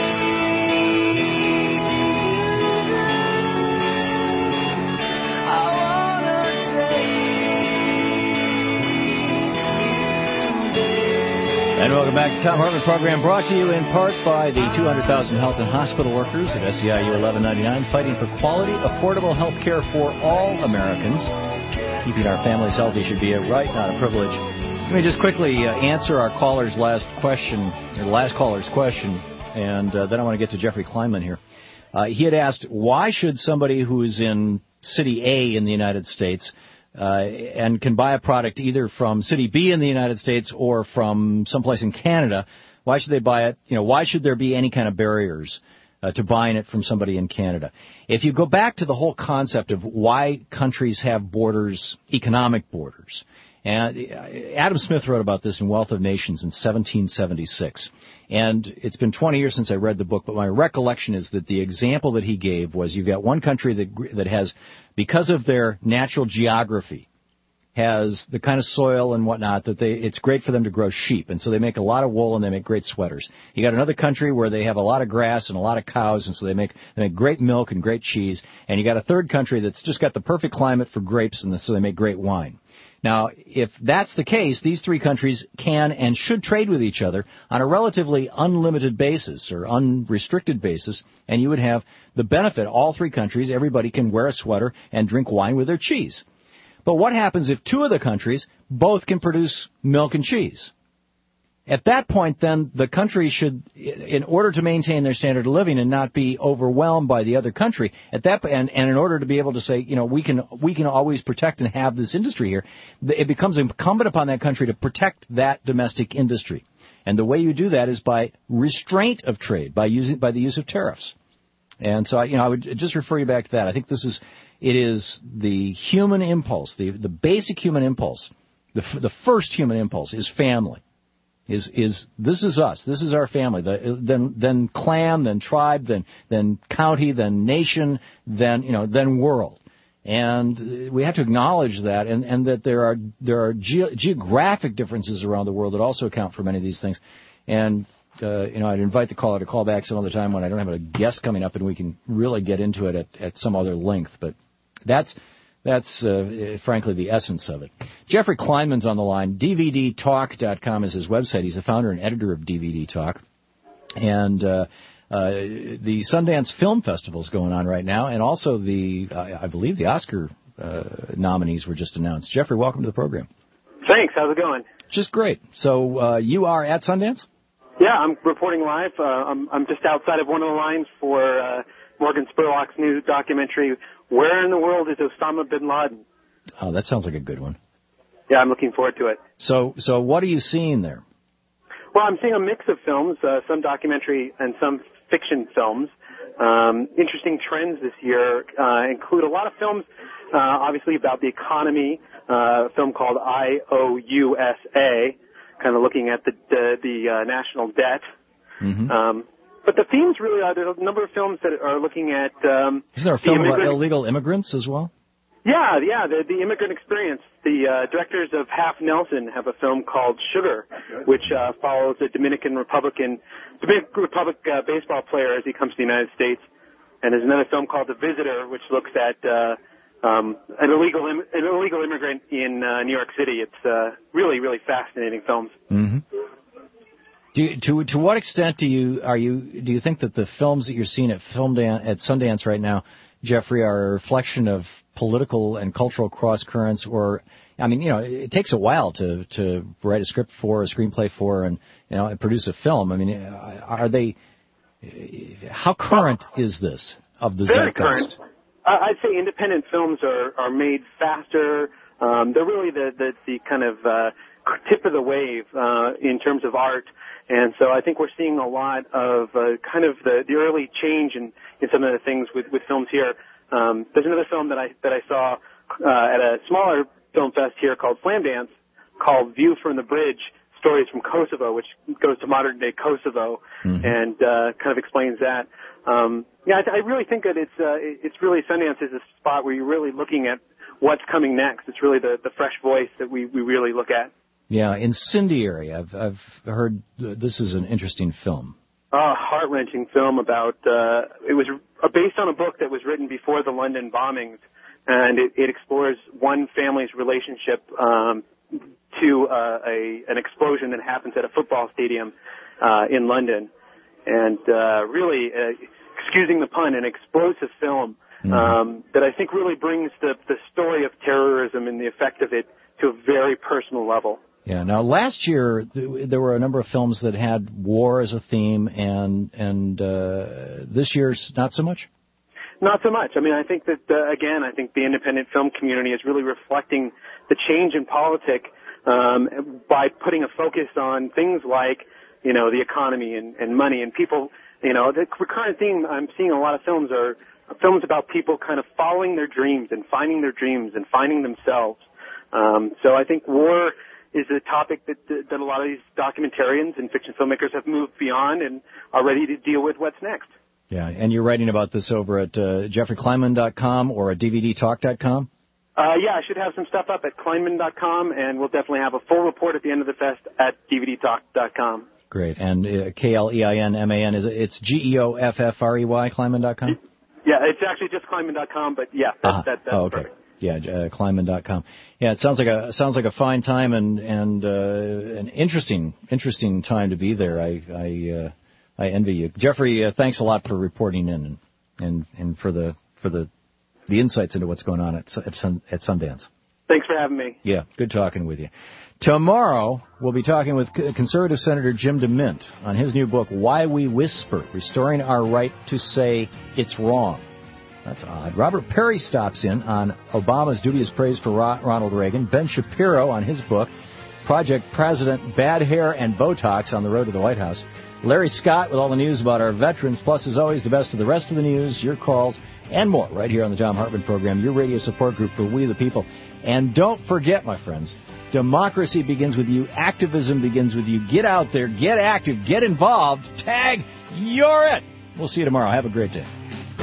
C: And welcome back to the Tom Hartman Program, brought to you in part by the two hundred thousand health and hospital workers at S E I U eleven ninety-nine, fighting for quality, affordable health care for all Americans. Keeping our families healthy should be a right, not a privilege. Let me just quickly uh, answer our caller's last question, or the last caller's question, and uh, then I want to get to Jeffrey Kleinman here. Uh, he had asked, why should somebody who's in City A in the United States Uh, and can buy a product either from City B in the United States or from someplace in Canada, why should they buy it? You know, why should there be any kind of barriers uh, to buying it from somebody in Canada? If you go back to the whole concept of why countries have borders, economic borders, and Adam Smith wrote about this in Wealth of Nations in seventeen seventy-six. And it's been twenty years since I read the book, but my recollection is that the example that he gave was you've got one country that that has, because of their natural geography, has the kind of soil and whatnot that they it's great for them to grow sheep, and so they make a lot of wool and they make great sweaters. You got another country where they have a lot of grass and a lot of cows, and so they make they make great milk and great cheese. And you got a third country that's just got the perfect climate for grapes, and so they make great wine. Now, if that's the case, these three countries can and should trade with each other on a relatively unlimited basis or unrestricted basis, and you would have the benefit, all three countries, everybody can wear a sweater and drink wine with their cheese. But what happens if two of the countries both can produce milk and cheese? At that point, then, the country should, in order to maintain their standard of living and not be overwhelmed by the other country, at that and, and in order to be able to say, you know, we can we can always protect and have this industry here, it becomes incumbent upon that country to protect that domestic industry. And the way you do that is by restraint of trade, by using by the use of tariffs. And so, you know, I would just refer you back to that. I think this is, it is the human impulse, the the basic human impulse, the the first human impulse is family. Is is this is us, this is our family. The, then then clan, then tribe, then then county, then nation, then you know, then world. And we have to acknowledge that, and, and that there are there are ge- geographic differences around the world that also account for many of these things. And uh, you know, I'd invite the caller to call back some other time when I don't have a guest coming up, and we can really get into it at, at some other length. But that's that's uh, frankly the essence of it. Jeffrey Kleinman's on the line. D V D talk dot com is his website. He's the founder and editor of D V D Talk, and uh, Uh, the Sundance Film Festival is going on right now, and also the, uh, I believe the Oscar uh, nominees were just announced. Jeffrey, welcome to the program.
L: Thanks. How's it going?
C: Just great. So uh, you are at Sundance?
L: Yeah, I'm reporting live. Uh, I'm, I'm just outside of one of the lines for uh, Morgan Spurlock's new documentary, Where in the World is Osama bin Laden?
C: Oh, that sounds like a good one.
L: Yeah, I'm looking forward to it.
C: So, so what are you seeing there?
L: Well, I'm seeing a mix of films, uh, some documentary and some fiction films. Um, interesting trends this year uh, include a lot of films, uh, obviously about the economy, uh, a film called I O U S A, kind of looking at the the, the uh, national debt.
C: Mm-hmm.
L: Um, but the themes really are, there's a number of films that are looking at... Um,
C: Isn't there a film
L: the
C: about
L: immigrant-
C: illegal immigrants as well?
L: Yeah, yeah, the, the immigrant experience. The uh, directors of Half Nelson have a film called Sugar, which uh, follows a Dominican Republican, Dominican Republic uh, baseball player as he comes to the United States. And there's another film called The Visitor, which looks at uh, um, an illegal Im- an illegal immigrant in uh, New York City. It's uh, really, really fascinating films.
C: Mm-hmm. Do you, to to what extent do you are you do you think that the films that you're seeing at Film Dan- at Sundance right now, Jeffrey, are a reflection of political and cultural cross currents? Or, I mean, you know, it takes a while to to write a script for, a screenplay for, and you know, and produce a film. I mean, are they? How current is this of the
L: Very
C: zeitgeist?
L: current. Uh, I'd say independent films are are made faster. Um, they're really the the, the kind of uh, tip of the wave uh, in terms of art. And so I think we're seeing a lot of uh, kind of the, the early change in, in some of the things with, with films here. Um, there's another film that I that I saw uh, at a smaller film fest here called Slamdance, called View from the Bridge: Stories from Kosovo, which goes to modern day Kosovo, mm-hmm. and uh, kind of explains that. Um, yeah, I, I really think that it's uh, it's really Sundance is a spot where you're really looking at what's coming next. It's really the, the fresh voice that we, we really look at.
C: Yeah, Incendiary. I've I've heard this is an interesting film.
L: A heart-wrenching film about, uh, it was based on a book that was written before the London bombings, and it, it explores one family's relationship um, to uh, a an explosion that happens at a football stadium uh, in London. And uh, really, uh, excusing the pun, an explosive film um, mm-hmm. that I think really brings the, the story of terrorism and the effect of it to a very personal level.
C: Yeah. Now, last year th- there were a number of films that had war as a theme, and and uh, this year's not so much.
L: Not so much. I mean, I think that uh, again, I think the independent film community is really reflecting the change in politics um, by putting a focus on things like, you know, the economy and, and money and people. You know, the recurrent theme I'm seeing in a lot of films are films about people kind of following their dreams and finding their dreams and finding themselves. Um, so I think war is a topic that, that a lot of these documentarians and fiction filmmakers have moved beyond and are ready to deal with what's next.
C: Yeah, and you're writing about this over at uh, Jeffrey Kleinman dot com or at D V D talk dot com?
L: Uh, yeah, I should have some stuff up at Kleinman dot com, and we'll definitely have a full report at the end of the fest at D V D talk dot com.
C: Great. And uh, K L E I N M A N, is it, it's G E O F F R E Y, Kleinman dot com?
L: Yeah, it's actually just Kleinman dot com, but yeah, that,
C: uh-huh.
L: that, that's
C: oh, okay.
L: perfect.
C: Yeah, uh, Kleinman dot com. Yeah, it sounds like a sounds like a fine time and and uh, an interesting interesting time to be there. I I uh, I envy you, Jeffrey. Uh, thanks a lot for reporting in and and, and for the for the the insights into what's going on at at, Sun, at Sundance.
L: Thanks for having me.
C: Yeah, good talking with you. Tomorrow we'll be talking with Conservative Senator Jim DeMint on his new book, Why We Whisper: Restoring Our Right to Say It's Wrong. That's odd. Robert Perry stops in on Obama's dubious praise for Ronald Reagan. Ben Shapiro on his book, Project President, Bad Hair and Botox on the road to the White House. Larry Scott with all the news about our veterans, plus, as always, the best of the rest of the news, your calls, and more right here on the Thom Hartmann Program, your radio support group for We the People. And don't forget, my friends, democracy begins with you. Activism begins with you. Get out there. Get active. Get involved. Tag. You're it. We'll see you tomorrow. Have a great day.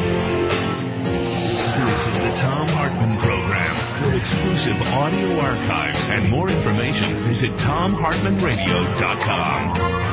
B: This is the Thom Hartmann Program. For exclusive audio archives and more information, visit Thom Hartmann Radio dot com.